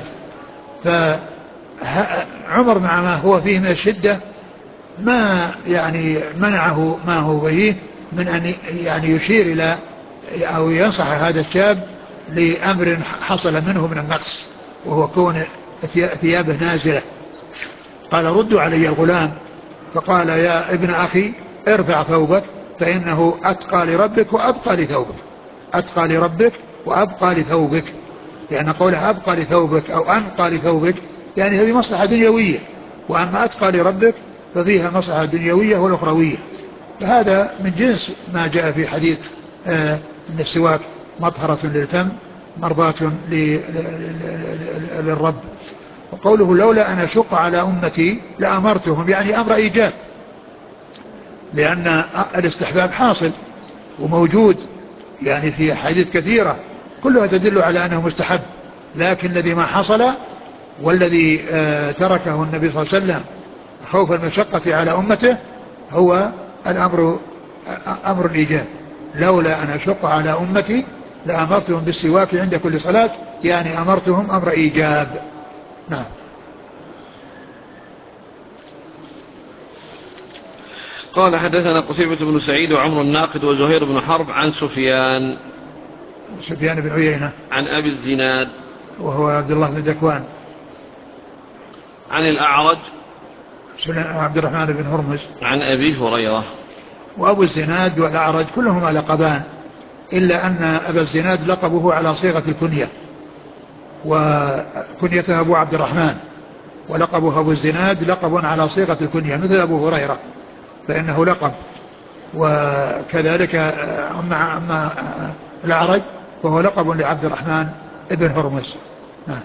فعمر مع ما هو فيه من الشدة ما يعني منعه ما هو فيه من أن يعني يشير إلى أو ينصح هذا الشاب لأمر حصل منه من النقص، وهو كون ثيابه نازلة. قال: ردوا علي الغلام. فقال: يا ابن أخي ارفع ثوبك فإنه أتقى لربك وأبقى لثوبك، أتقى لربك وأبقى لثوبك، لأن قوله أبقى لثوبك أو أنقى لثوبك يعني هذه مصلحة دنيوية، وأما أتقى لربك ففيها مصلحة دنيوية والأخروية. فهذا من جنس ما جاء في حديث آه أن السواك مطهرة للفم مرضاة للرب. وقوله: لولا أن أشق على أمتي لأمرتهم، يعني أمر إيجاب، لأن الاستحباب حاصل وموجود يعني في حديث كثيرة كلها تدل على أنه مستحب، لكن الذي ما حصل والذي آه تركه النبي صلى الله عليه وسلم خوف المشقة على أمته هو الأمر أمر الإيجاب. لولا أن أشق على أمتي لأمرتهم بالسواك عند كل صلاة، يعني أمرتهم أمر إيجاب. نعم. قال: حدثنا قتيبة بن سعيد وعمر الناقد وزهير بن حرب عن سفيان سفيان بن عيينة عن أبي الزناد وهو عبد الله بن ذكوان عن الأعرج عبد الرحمن بن هرمز عن أبي هريرة. وأبو الزناد والأعرج كلهما لقبان، إلا أن أبا الزناد لقبه على صيغة الكنية، وكنيته أبو عبد الرحمن، ولقبه أبو الزناد لقب على صيغة الكنية مثل أبو هريرة فإنه لقب. وكذلك أما, أما الأعرج فهو لقب لعبد الرحمن ابن هرمز. نعم.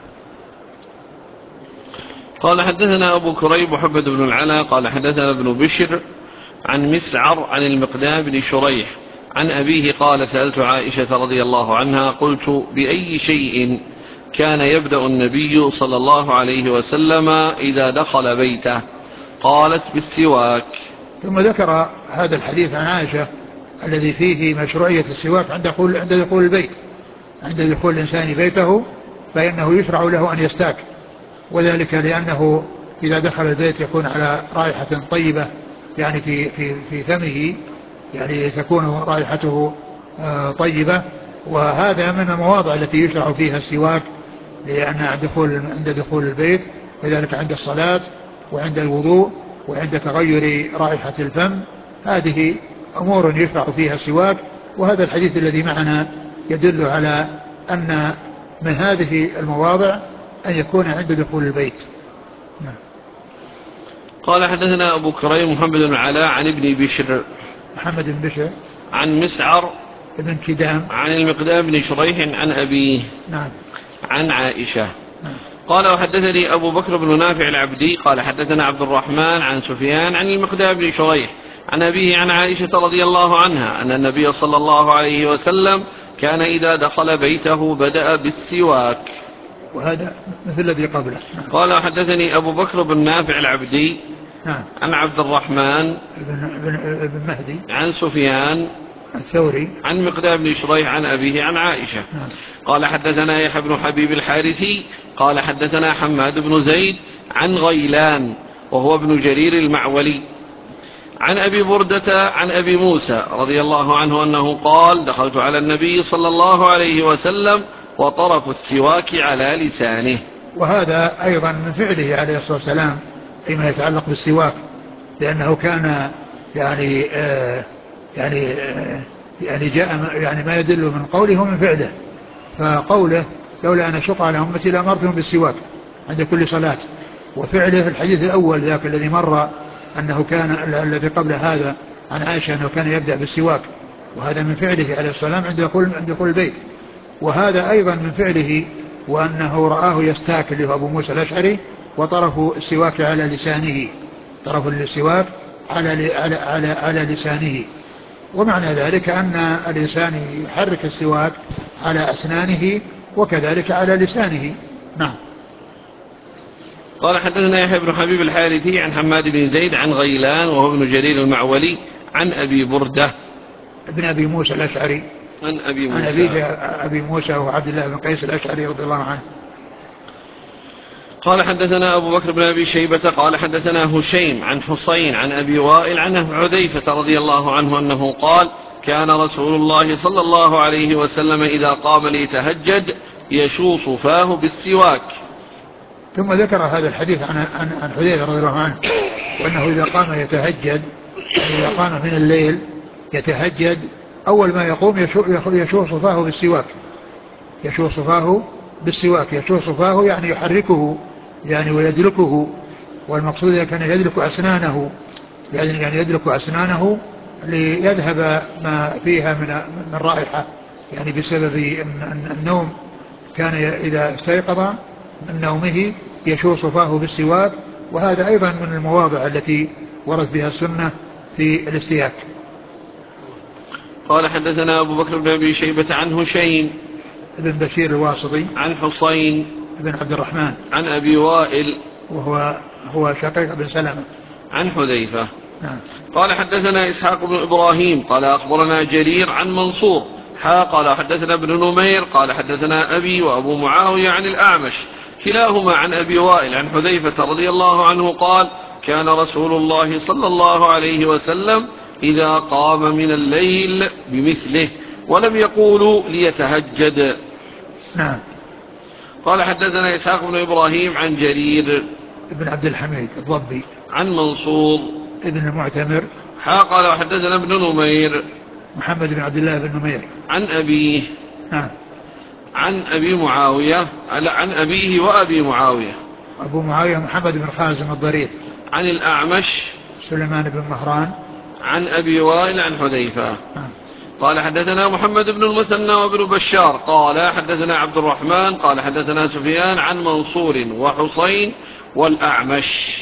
قال: حدثنا أبو كريب محمد بن العلا قال: حدثنا ابن بشر عن مسعر عن المقدام بن شريح عن أبيه قال سألت عائشة رضي الله عنها قلت بأي شيء كان يبدأ النبي صلى الله عليه وسلم إذا دخل بيته؟ قالت بالسواك. ثم ذكر هذا الحديث عن عائشة الذي فيه مشروعية السواك عند دخول عند دخول البيت، عند دخول الإنسان بيته فإنه يشرع له أن يستاك، وذلك لأنه إذا دخل البيت يكون على رائحة طيبة يعني في في في فمه، يعني تكون رائحته طيبة، وهذا من المواضع التي يشرع فيها السواك، لأن دخول عند دخول البيت وذلك عند الصلاة وعند الوضوء وعند تغير رائحة الفم، هذه أمور يشرع فيها السواك. وهذا الحديث الذي معنا يدل على أن من هذه المواضع أن يكون عند دخول البيت. نعم. قال حدثنا أبو كريم محمد بن علاء عن ابن بشر محمد بن بشر عن مسعر ابن كدام عن المقدام بن شريح عن أبيه نعم عن عائشة. نعم. قال وحدثني أبو بكر بن نافع العبدي قال حدثنا عبد الرحمن عن سفيان عن المقدام بن شريح عن أبيه عن عائشة رضي الله عنها أن النبي صلى الله عليه وسلم كان إذا دخل بيته بدأ بالسواك. وهذا مثل الذي قبله. نعم. قال وحدثني أبو بكر بن نافع العبدي نعم. عن عبد الرحمن بن مهدي عن سفيان الثوري عن مقدام بن شريح عن أبيه عن عائشة. نعم. قال حدثنا يحيى بن حبيب الحارثي قال حدثنا حماد بن زيد عن غيلان وهو ابن جرير المعولي عن أبي بردة عن أبي موسى رضي الله عنه أنه قال دخلت على النبي صلى الله عليه وسلم وطرف السواك على لسانه. وهذا أيضا من فعله عليه الصلاة والسلام فيما يتعلق بالسواك، لأنه كان يعني آه يعني آه يعني جاء يعني ما يدل من قوله ومن فعله. فقوله لولا أن أشق على أمتي لأمرتهم بالسواك عند كل صلاة، وفعله الحديث الأول ذاك الذي مر أنه كان الذي قبل هذا عن عائشة أنه كان يبدأ بالسواك، وهذا من فعله عليه الصلاة والسلام عند دخول عند دخول البيت. وهذا أيضا من فعله وأنه رآه يستاك اللي هو أبو موسى الأشعري وطرف السواك على لسانه، طرف السواك على على على, على لسانه. ومعنى ذلك أن الإنسان يحرك السواك على أسنانه وكذلك على لسانه. نعم. قال حدثنا يحيى بن حبيب الحارثي عن حماد بن زيد عن غيلان وهو ابن جرير المعولي عن أبي بردة ابن أبي موسى الأشعري عن أبي موسى عن أبي, أبي موسى وعبد الله بن قيس الأشعري رضي الله عنه. قال حدثنا أبو بكر بن أبي شيبة قال حدثنا هشيم عن حصين عن أبي وائل عن حذيفة رضي الله عنه أنه قال كان رسول الله صلى الله عليه وسلم إذا قام ليتهجد يشوص فاه بالسواك. ثم ذكر هذا الحديث عن عن عن حذيفة رضي الله عنه وأنه إذا قام يتهجد، إذا قام من الليل يتهجد أول ما يقوم يشوص فاه بالسواك، يشوص فاه بالسواك يشوص فاه يعني يحركه يعني ويدلكه، والمقصود إذا كان يدلك أسنانه يعني يعني يدلك أسنانه ليذهب ما فيها من من رائحة يعني بسبب النوم، كان إذا استيقظ من نومه يشوص فاه بالسواك. وهذا أيضا من المواضع التي ورد بها السنة في الاستياك. قال حدثنا أبو بكر بن أبي شيبة عن هشيم ابن بشير الواسطي عن حصين ابن عبد الرحمن عن أبي وائل وهو هو شقيق بن سلمة عن حذيفة. نعم. قال حدثنا إسحاق بن إبراهيم قال أخبرنا جرير عن منصور حا قال حدثنا ابن نمير قال حدثنا أبي وأبو معاوية عن الأعمش كلاهما عن أبي وائل عن حذيفة رضي الله عنه قال كان رسول الله صلى الله عليه وسلم إذا قام من الليل بمثله ولم يقولوا ليتهجد. نعم. قال حدثنا إسحاق بن إبراهيم عن جرير ابن عبد الحميد الضبي عن منصور ابن المعتمر حا قال وحدثنا ابن نمير محمد بن عبد الله بن نمير عن أبيه نعم عن أبي معاوية عن أبيه وأبي معاوية أبو معاوية محمد بن خازم الضرير عن الأعمش سليمان بن مهران عن أبي وائل عن حذيفة. نعم. قال حدثنا محمد بن المثنى وابن بشار قال حدثنا عبد الرحمن قال حدثنا سفيان عن منصور وحصين والأعمش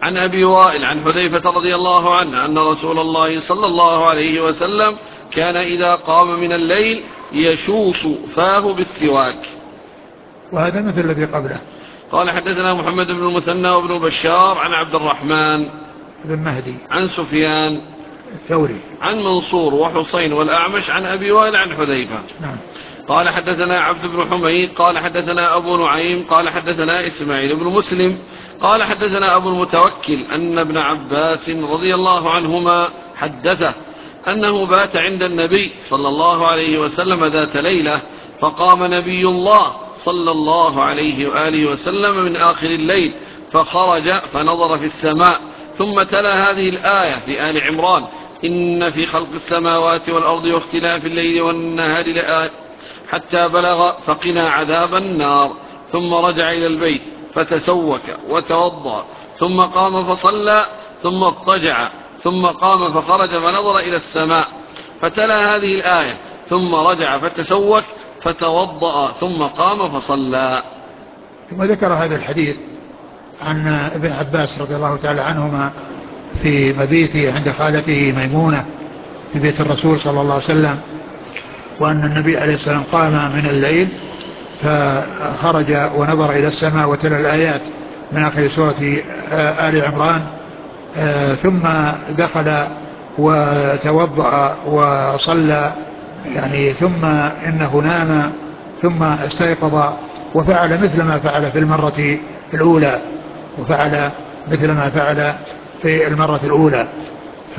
عن أبي وائل عن حذيفة رضي الله عنه أن رسول الله صلى الله عليه وسلم كان إذا قام من الليل يشوص فاه بالسواك. وهذا مثل الذي قبله. قال حدثنا محمد بن المثنى وابن بشار عن عبد الرحمن بن مهدي عن سفيان الثوري عن منصور وحسين والأعمش عن أبي وائل عن حذيفة. نعم. قال حدثنا عبد بن حميد قال حدثنا أبو نعيم قال حدثنا إسماعيل بن مسلم قال حدثنا أبو المتوكل أن ابن عباس رضي الله عنهما حدثه أنه بات عند النبي صلى الله عليه وسلم ذات ليلة، فقام نبي الله صلى الله عليه وآله وسلم من آخر الليل فخرج فنظر في السماء، ثم تلا هذه الآية في آل عمران: إن في خلق السماوات والأرض واختلاف الليل والنهار لآيات، حتى بلغ فقنا عذاب النار، ثم رجع إلى البيت فتسوك وتوضأ، ثم قام فصلى، ثم اضطجع، ثم قام فخرج فنظر إلى السماء فتلا هذه الآية، ثم رجع فتسوك فتوضأ، ثم قام فصلى. ثم ذكر هذا الحديث عن ابن عباس رضي الله تعالى عنهما في مبيته عند خالته ميمونة في بيت الرسول صلى الله عليه وسلم، وأن النبي عليه السلام قام من الليل فخرج ونظر إلى السماء وتلا الآيات من آخر سورة آل عمران، ثم دخل وتوضأ وصلى، يعني ثم إنه نام ثم استيقظ وفعل مثل ما فعل في المرة الأولى وفعل مثل ما فعل في المرة الأولى. ف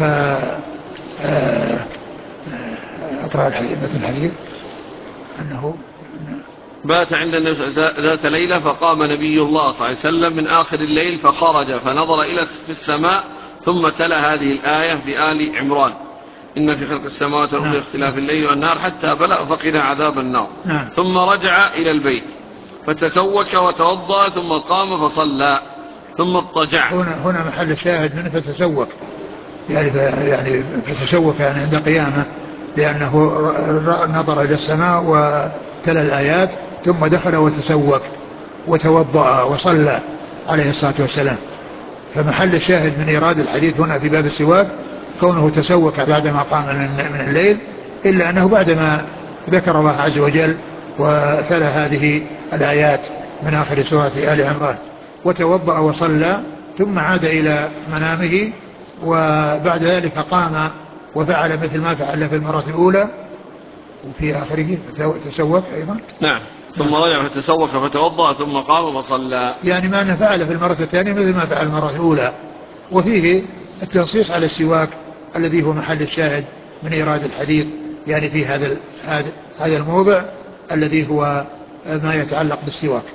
أقرأ الحديث أنه بات عند ذات ليلة فقام نبي الله صلى الله عليه وسلم من آخر الليل فخرج فنظر إلى السماء، ثم تلا هذه الآية في آل عمران: إن في خلق السماوات والأرض واختلاف الليل والنهار، حتى بلغ فقنا عذاب النار. نعم. ثم رجع إلى البيت فتسوك وتوضأ، ثم قام فصلى، ثم اضطجع. هنا هنا محل الشاهد من فتسوك، يعني يعني فتسوك يعني عند قيامه، لأنه نظر إلى السماء وتلا الآيات ثم دخل وتسوك وتوضأ وصلى عليه الصلاة والسلام. فمحل الشاهد من إيراد الحديث هنا في باب السواك كونه تسوك بعدما قام من الليل، إلا أنه بعدما ذكر الله عز وجل وتلا هذه الآيات من آخر سورة آل عمران وتوضأ وصلى، ثم عاد إلى منامه، وبعد ذلك قام وفعل مثل ما فعل في المرة الأولى وفي آخره تسوك أيضا. نعم. ثم رجع فتسوك فتوضأ، ثم قام فصلى، يعني ما فعل في المرة الثانية مثل ما فعل المرة الأولى. وفيه التنصيص على السواك الذي هو محل الشاهد من إيراد الحديث، يعني في هذا هذا الموضع الذي هو ما يتعلق بالسواك.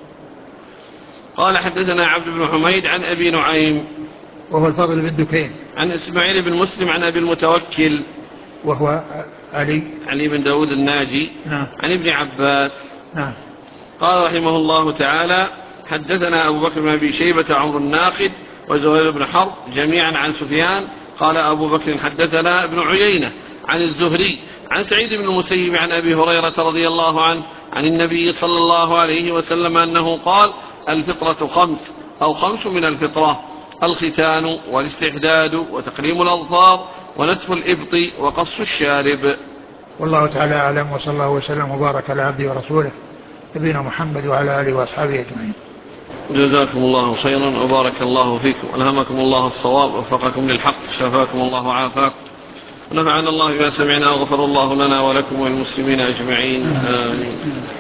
قال حدثنا عبد بن حميد عن أبي نعيم وهو الفضل بن دكين عن إسماعيل بن مسلم عن أبي المتوكل وهو علي علي بن داود الناجي. نعم. عن ابن عباس. نعم. قال رحمه الله تعالى: حدثنا أبو بكر بن أبي شيبة عمرو الناقد وزهير بن حرب جميعا عن سفيان. قال أبو بكر حدثنا ابن عيينة عن الزهري عن سعيد بن المسيب عن أبي هريرة رضي الله عنه عن النبي صلى الله عليه وسلم أنه قال: الفطرة خمس أو خمس من الفطرة: الختان والاستحداد وتقليم الأظفار ونتف الإبط وقص الشارب. والله تعالى أعلم، وصلى الله وسلم وبارك على عبده ورسوله نبينا محمد وعلى آله وأصحابه أجمعين. جزاكم الله خيرا وبارك الله فيكم، ألهمكم الله الصواب ووفقكم للحق، شفاكم الله وعافاكم، ونفعنا الله بما سمعنا وغفر الله لنا ولكم وللمسلمين أجمعين، آمين.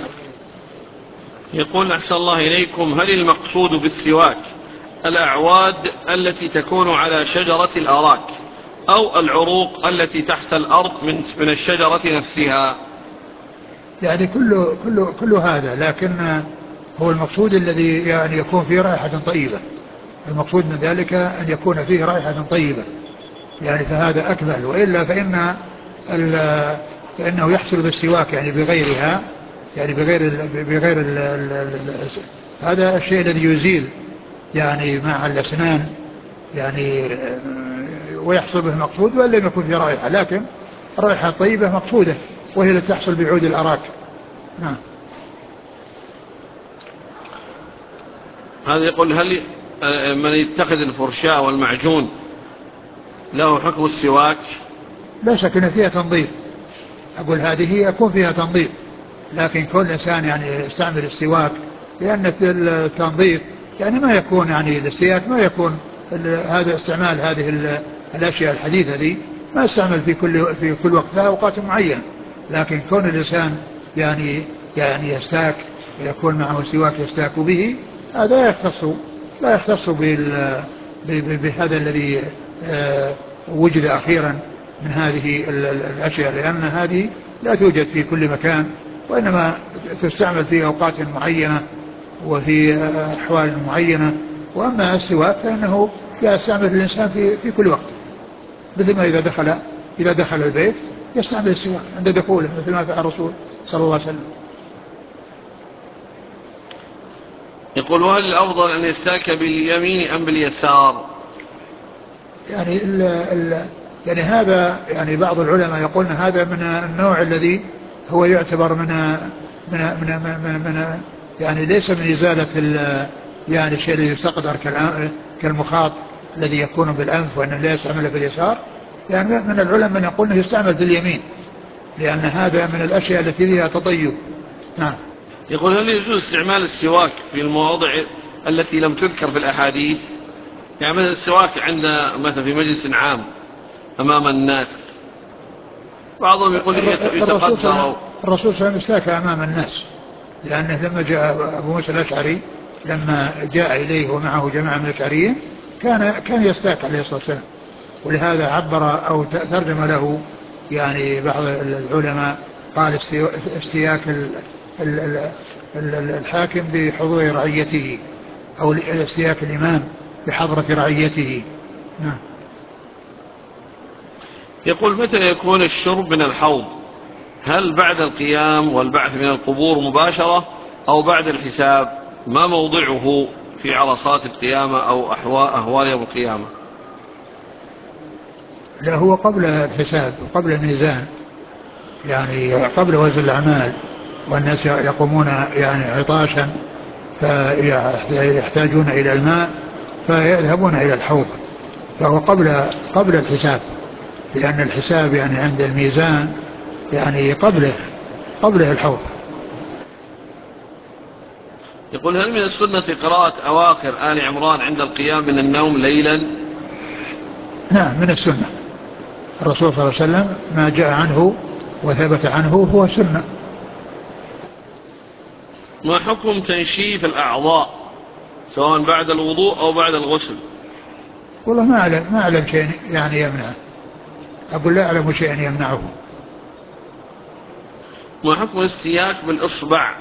يقول: أحسن الله إليكم، هل المقصود بالسواك الأعواد التي تكون على شجرة الأراك أو العروق التي تحت الأرض من من الشجرة نفسها؟ يعني كل كل كل هذا، لكن هو المقصود الذي يعني يكون فيه رائحة طيبة. المقصود من ذلك أن يكون فيه رائحة طيبة، يعني فهذا أكمل. وإلا فإن فإنه يحصل بالسواك يعني بغيرها، يعني بغير ال بغير ال ال هذا الشيء الذي يزيل يعني مع الأسنان، يعني ويحصل به مقصود وإلا يكون فيه رائحة، لكن رائحة طيبة مقصودة وهي التي تحصل بعود الأراك. نعم. هذا يقول: هل من يتخذ الفرشاة والمعجون له حكم السواك؟ لا شك أن فيها تنظيف، أقول هذه يكون فيها تنظيف، لكن كل إنسان يعني يستعمل السواك، لأن التنظيف يعني ما يكون يعني الاستياك ما يكون هذا استعمال هذه الأشياء الحديثة دي ما يستعمل في كل في كل وقت، لا أوقات معينة، لكن كون الإنسان يعني يعني يستاك ويكون معه سواك يستاك به، هذا يختص لا يختص بهذا الذي وجد أخيرا من هذه الأشياء، لأن هذه لا توجد في كل مكان، وإنما تستعمل في أوقات معينة وفي أحوال معينة. وأما السواك فإنه يستعمل الإنسان في, في كل وقت، مثل ما إذا دخل إذا دخل البيت يستعمل السواك عند دخوله، مثل ما فعل الرسول صلى الله عليه وسلم. يقول: وهل الأفضل أن يستاك باليمين أم باليسار؟ يعني ال ال يعني هذا يعني بعض العلماء يقولون هذا من النوع الذي هو يعتبر من من من من, من يعني ليس من إزالة يعني الشيء الذي يستقدر كالمخاط الذي يكون بالأنف وأنه لا يستعمله باليسار. يعني من العلماء من يقول أنه يستعمل باليمين، لأن هذا من الأشياء التي فيها تطيب. نعم. يقول: هل يجوز استعمال السواك في المواضع التي لم تذكر في الأحاديث؟ يعني مثل السواك عند مثلا في مجلس عام أمام الناس، بعضهم يقول يتقدر. الرسول صلى الله عليه وسلم استاك أمام الناس، لأنه لما جاء أبو موسى الأشعري لما جاء إليه ومعه جماعة من الأشعريين كان كان يستاك عليه الصلاة والسلام، ولهذا عبر أو ترجم له يعني بعض العلماء قال استياك الحاكم بحضور رعيته أو استياك الإمام بحضرة رعيته. نعم. يقول: متى يكون الشرب من الحوض؟ هل بعد القيام والبعث من القبور مباشرة أو بعد الحساب؟ ما موضعه في عرصات القيامة أو أهوال يوم القيامة؟ لا، هو قبل الحساب وقبل الميزان، يعني قبل وزن الأعمال، والناس يقومون يعني عطاشا فيحتاجون إلى الماء فيذهبون إلى الحوض، فهو قبل قبل الحساب، لأن الحساب يعني عند الميزان يعني قبله قبله الحوض. يقول: هل من السنة قراءة أواخر آل عمران عند القيام من النوم ليلا؟ نعم، من السنة. الرسول صلى الله عليه وسلم ما جاء عنه وثبت عنه هو سنة. ما حكم تنشيف الأعضاء سواء بعد الوضوء أو بعد الغسل؟ والله ما أعلم ما أعلم شيء يعني يمنعه، أقول لا أعلم شيئا يمنعه. ما حكم الاستياك بالإصبع؟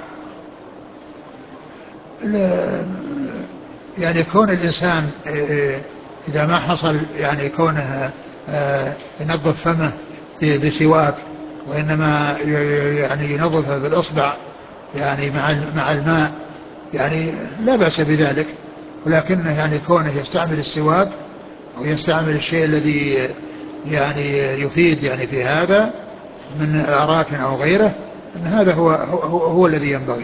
يعني كون الإنسان إذا ما حصل يعني كونه ينظف فمه بسواك، وإنما يعني ينظفه بالإصبع يعني مع مع الماء، يعني لا بأس بذلك، ولكنه يعني كونه يستعمل السواك أو يستعمل الشيء الذي يعني يفيد يعني في هذا من الأراك أو غيره، أن هذا هو هو, هو الذي ينبغي.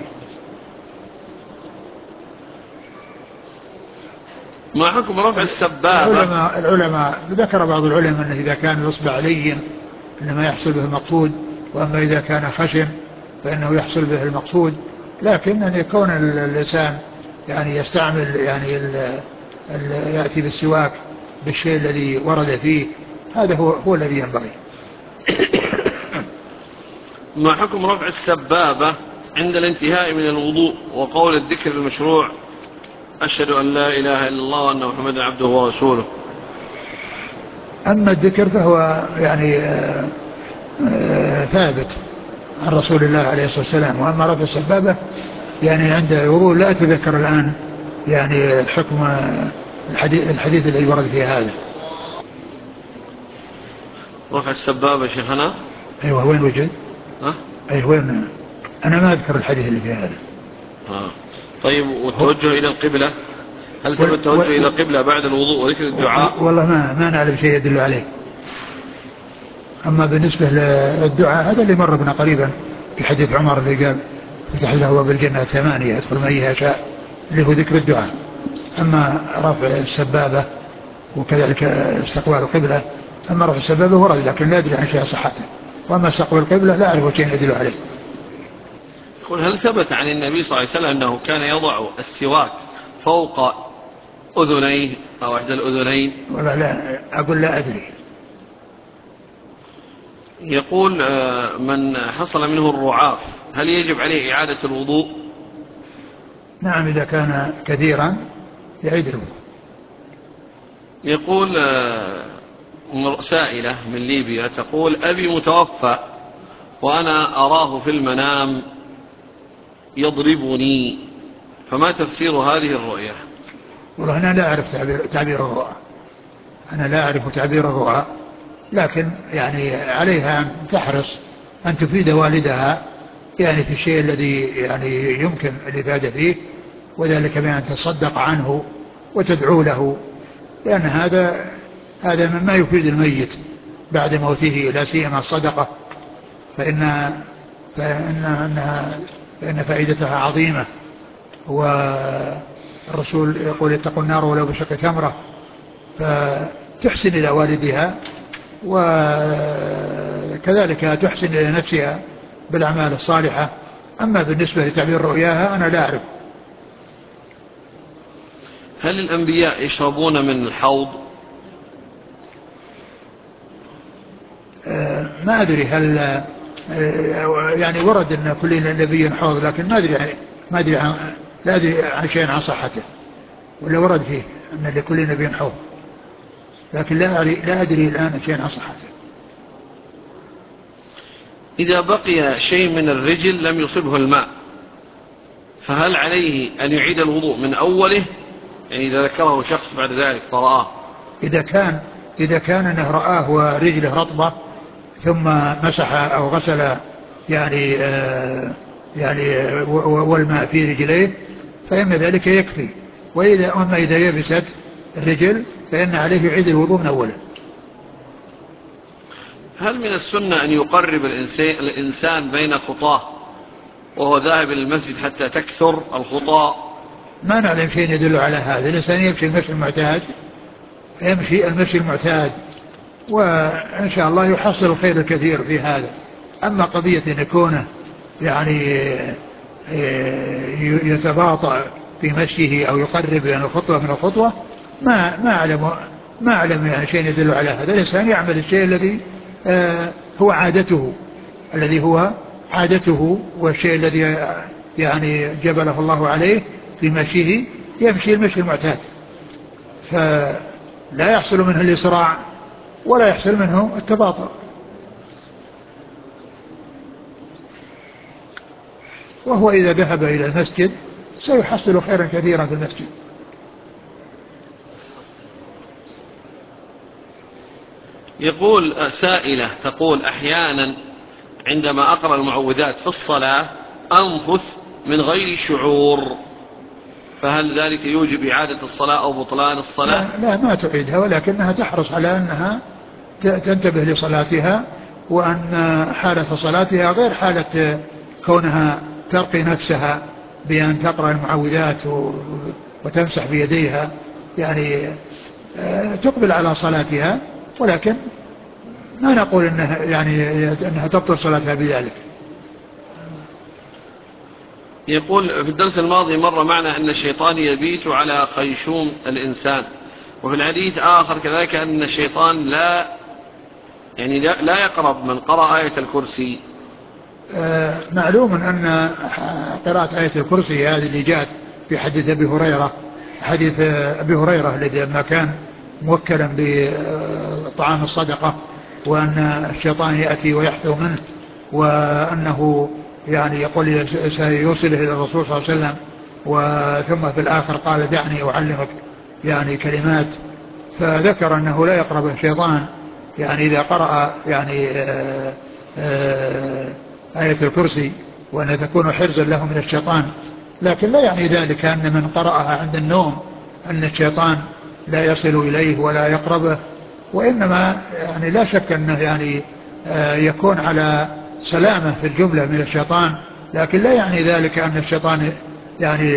ما حكم رفع السبابة؟ العلماء العلماء ذكر بعض العلماء أنه إذا كان الإصبع لين إنما يحصل به المقصود، وأما إذا كان خشن فإنه يحصل به المقصود، لكن أن يكون الإنسان يعني يستعمل يعني ال ال يأتي بالسواك بالشيء الذي ورد فيه، هذا هو هو الذي ينبغي. ما حكم رفع السبابة عند الانتهاء من الوضوء وقول الذكر المشروع أشهد أن لا إله إلا الله وأن محمدا عبده ورسوله؟ أما الذكر فهو يعني آآ آآ ثابت عن رسول الله عليه الصلاة والسلام، وأما رفع السبابة يعني عند الوضوء لا أتذكر الآن يعني الحكم الحديث, الحديث الذي ورد في هذا. رفع السبابة شيخنا؟ أيوة، وين وجد؟ ها؟ أيوة وين؟ أنا ما أذكر الحديث اللي في هذا. ها. طيب، والتوجه إلى القبلة، هل ثبت التوجه و... إلى القبلة بعد الوضوء وذكر الدعاء؟ والله ما ما نعلم شيء يدل عليه. أما بالنسبة للدعاء هذا اللي مر بنا قريبا في حديث عمر اللي قال فتح له باب الجنة ثمانية يدخل من أيها شاء، اللي هو ذكر الدعاء. أما رفع السبابة وكذلك استقبال القبلة، أما رفع السبابة ورد لكن لا أدري عن شيء صحته، وأما استقبال القبلة لا أعرف شيء يدل عليه. يقول هل ثبت عن النبي صلى الله عليه وسلم أنه كان يضع السواك فوق أذنيه أو إحدى الأذنين؟ ولا لا أقول لا أدري. يقول من حصل منه الرعاف هل يجب عليه إعادة الوضوء؟ نعم إذا كان كثيرا يعيد الوضوء. يقول سائلة من ليبيا تقول أبي متوفى وأنا أراه في المنام يضربني، فما تفسير هذه الرؤية؟ والله أنا لا أعرف تعبير, تعبير الرؤى، أنا لا أعرف تعبير الرؤى، لكن يعني عليها أن تحرص أن تفيد والدها يعني في الشيء الذي يعني يمكن الإفادة فيه، وذلك بأن تصدق عنه وتدعو له، لأن هذا هذا مما يفيد الميت بعد موته، لا سيما الصدقة، فإن فإن فإن فائدتها عظيمة. والرسول يقول اتقوا النار ولو بشق تمرة، فتحسن إلى والدها وكذلك تحسن إلى نفسها بالأعمال الصالحة. أما بالنسبة لتعبير رؤياها أنا لا أعرف. هل الأنبياء يشربون من الحوض؟ آه ما أدري هل آه يعني ورد أن كل نبي حوض، لكن ما أدري يعني ما أدري عن لا أدري عن شيء عن صحته، ولا ورد فيه أن لكل نبي حوض، لكن لا أدري لا أدري الآن شيء عن صحته. إذا بقي شيء من الرجل لم يصبه الماء فهل عليه أن يعيد الوضوء من أوله؟ يعني إذا ذكره شخص بعد ذلك فرآه، إذا كان إذا كان أنه رآه ورجله رطبة ثم مسح أو غسل يعني آه يعني والماء في رجليه فإن ذلك يكفي. وإذا أما إذا يبست الرجل فإن عليه يعيد الوضوء من أوله. هل من السنة أن يقرب الإنسان بين خطاه وهو ذاهب إلى المسجد حتى تكثر الخطاء؟ ما نعلم شيء يدل على هذا. الإنسان يمشي المشي المعتاد يمشي المشي المعتاد وإن شاء الله يحصل الخير الكثير في هذا. أما قضية أن يكون يعني يتباطأ في مشيه أو يقرب بين الخطوة من الخطوة، ما ما أعلم ما أعلم يعني شيء يدل على هذا. الإنسان يعمل الشيء الذي هو عادته الذي هو عادته والشيء الذي يعني جبله الله عليه في مشيه، يمشي المشي المعتاد، فلا يحصل منه الإسراع ولا يحصل منه التباطؤ. وهو إذا ذهب إلى المسجد سيحصل خيرا كثيرا في المسجد. يقول سائلة تقول أحيانا عندما أقرأ المعوذات في الصلاة أنفث من غير شعور، فهل ذلك يوجب إعادة الصلاة أو بطلان الصلاة؟ لا, لا ما تعيدها، ولكنها تحرص على أنها تنتبه لصلاتها، وأن حالة صلاتها غير حالة كونها ترقي نفسها بأن تقرأ المعوذات وتمسح بيديها، يعني تقبل على صلاتها، ولكن ما نقول إنها يعني أنها تبطل صلاتها بذلك. يقول في الدرس الماضي مر معنا أن الشيطان يبيت على خيشوم الإنسان، وفي الحديث آخر كذلك أن الشيطان لا يعني لا يقرب من قرأ آية الكرسي. آه معلوم أن قراءة آية الكرسي هذه اللي جاءت في حديث أبي هريرة، حديث أبي هريرة الذي لما كان موكلا بطعام الصدقة وأن الشيطان يأتي ويحثو منه، وأنه يعني يقول سيوصله إلى الرسول صلى الله عليه وسلم، وثم في الآخر قال دعني أعلمك يعني كلمات، فذكر أنه لا يقرب الشيطان يعني إذا قرأ يعني آآ آآ آية الكرسي، وأن تكون حرزا له من الشيطان، لكن لا يعني ذلك أن من قرأها عند النوم أن الشيطان لا يصل إليه ولا يقربه، وإنما يعني لا شك أنه يعني يكون على سلامة في الجملة من الشيطان، لكن لا يعني ذلك أن الشيطان يعني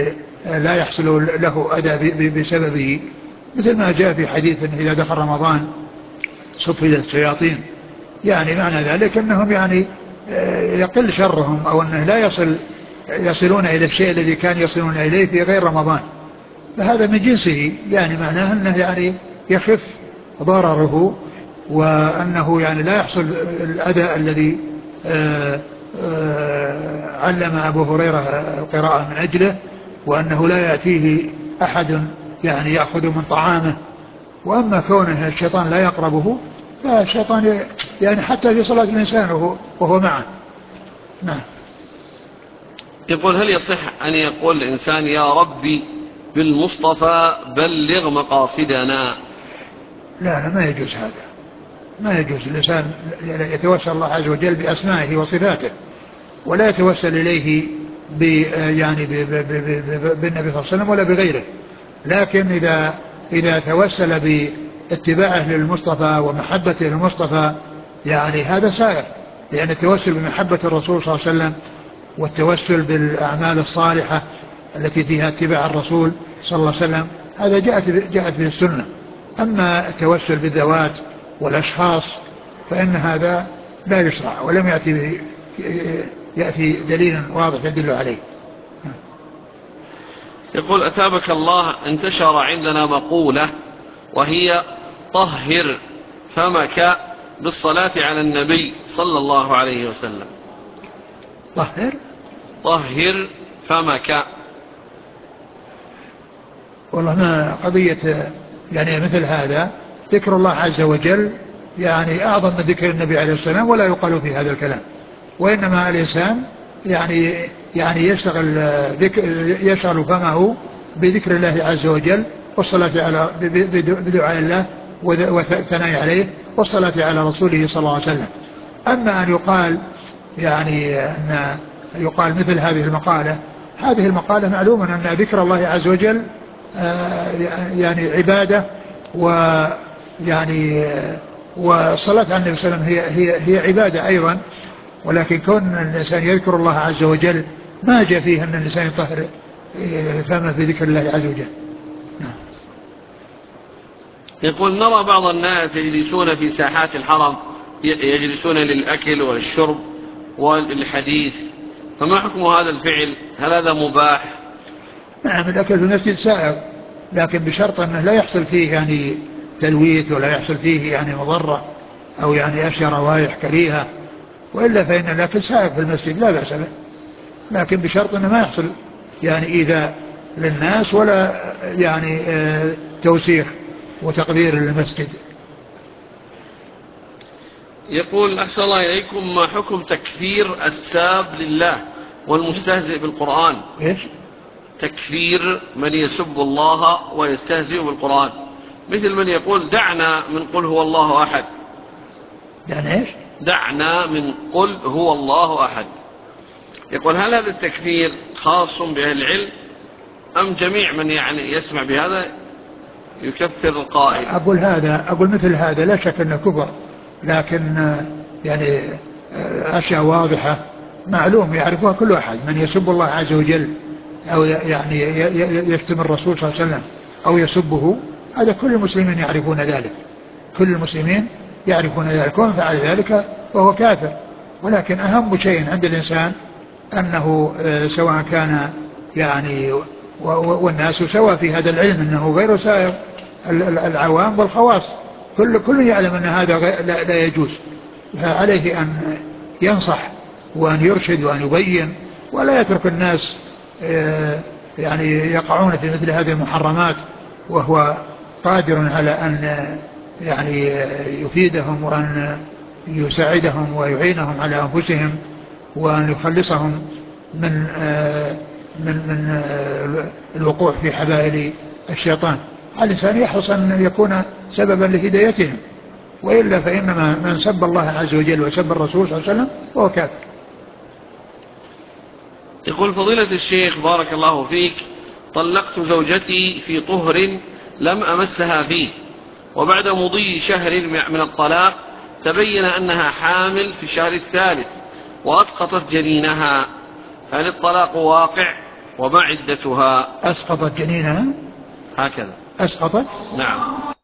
لا يحصل له أذى بسببه، مثل ما جاء في حديث إن إذا دخل رمضان صفدت الشياطين، يعني معنى ذلك أنهم يعني يقل شرهم، أو أنه لا يصل يصلون إلى الشيء الذي كان يصلون إليه في غير رمضان، فهذا من جنسه، يعني معناه أنه يعني يخف ضرره، وأنه يعني لا يحصل الأذى الذي آآ آآ علم أبو هريرة القراءة من أجله، وأنه لا يأتيه أحد يعني يأخذ من طعامه. وأما كونه الشيطان لا يقربه، فالشيطان يعني حتى في صلاة الإنسان وهو, وهو معه. نعم. يقول هل يصح أن يقول الإنسان يا ربي بالمصطفى بلغ مقاصدنا؟ لا لا، ما يجوز هذا، ما يجوز. الإنسان يتوسل الله عز وجل بأسمائه وصفاته، ولا يتوسل إليه ب يعني بالنبي صلى الله عليه وسلم ولا بغيره. لكن إذا إذا توسل باتباعه للمصطفى ومحبته للمصطفى، يعني هذا سائر، لأن التوسل بمحبة الرسول صلى الله عليه وسلم والتوسل بالأعمال الصالحة التي فيها اتباع الرسول صلى الله عليه وسلم هذا جاءت جاءت به السنة. أما التوسل بالذوات والأشخاص فإن هذا لا يشرع، ولم يأتي يأتي دليل واضح يدل عليه. يقول أثابك الله، انتشر عندنا مقولة وهي طهر فمك بالصلاة على النبي صلى الله عليه وسلم. طهر طهر فمك. والله ما قضية يعني مثل هذا، ذكر الله عز وجل يعني أعظم من ذكر النبي عليه السلام، ولا يقال في هذا الكلام. وإنما الإنسان يعني يعني يشتغل ذكر يشغل فمه بذكر الله عز وجل والصلاة على بدعاء الله والثناء عليه والصلاة على رسوله صلى الله عليه وسلم. أما أن يقال يعني أن يقال مثل هذه المقالة، هذه المقالة معلوم أن ذكر الله عز وجل يعني عبادة، ويعني والصلاة على النبي صلى الله عليه وسلم هي هي هي عبادة أيضا، ولكن كون الإنسان يذكر الله عز وجل ما جاء فيه أن الإنسان يطهر فمه بذكر الله عز وجل. يقول نرى بعض الناس يجلسون في ساحات الحرم، يجلسون للأكل والشرب والحديث، فما حكم هذا الفعل؟ هل هذا مباح؟ نعم، الأكل في المسجد سائغ، لكن بشرط أنه لا يحصل فيه يعني تلويث، ولا يحصل فيه يعني مضرة أو يعني أشياء روائح كريهة، وإلا فإن الأكل سائغ في المسجد لا بأس به، لكن بشرط أنه ما يحصل يعني إيذاء للناس ولا يعني آه توسيخ وتقدير للمسجد. يقول أحسن الله إليكم، ما حكم تكفير الساب لله والمستهزئ بالقرآن؟ إيش؟ تكفير من يسب الله ويستهزئ بالقرآن، مثل من يقول دعنا من قل هو الله أحد. يعني إيش؟ دعنا من قل هو الله أحد. يقول هل هذا التكفير خاص بأهل العلم أم جميع من يعني يسمع بهذا يكفر القائل؟ أقول هذا أقول مثل هذا لا شك أنه كفر، لكن يعني أشياء واضحة معلوم يعرفها كل أحد، من يسب الله عز وجل أو يعني يشتم الرسول صلى الله عليه وسلم أو يسبه، هذا كل المسلمين يعرفون ذلك، كل المسلمين يعرفون ذلك، ومن فعل ذلك وهو كافر. ولكن أهم شيء عند الإنسان أنه سواء كان يعني والناس سواء في هذا العلم أنه غير سائر، العوام والخواص كل كل يعلم أن هذا لا, لا يجوز، فعليه أن ينصح وأن يرشد وأن يبين، ولا يترك الناس يعني يقعون في مثل هذه المحرمات وهو قادر على أن يعني يفيدهم وأن يساعدهم ويعينهم على أنفسهم وأن يخلصهم من من من الوقوع في حبائل الشيطان. الإنسان يحرص أن يكون سببا لهدايتهم، وإلا فإنما من سب الله عز وجل وسب الرسول صلى الله عليه وسلم هو كافر. يقول فضيلة الشيخ بارك الله فيك، طلقت زوجتي في طهر لم أمسها فيه، وبعد مضي شهر من الطلاق تبين أنها حامل في الشهر الثالث وأسقطت جنينها، هل الطلاق واقع وما عدتها؟ أسقطت جنينها. هكذا. أسقطت. نعم.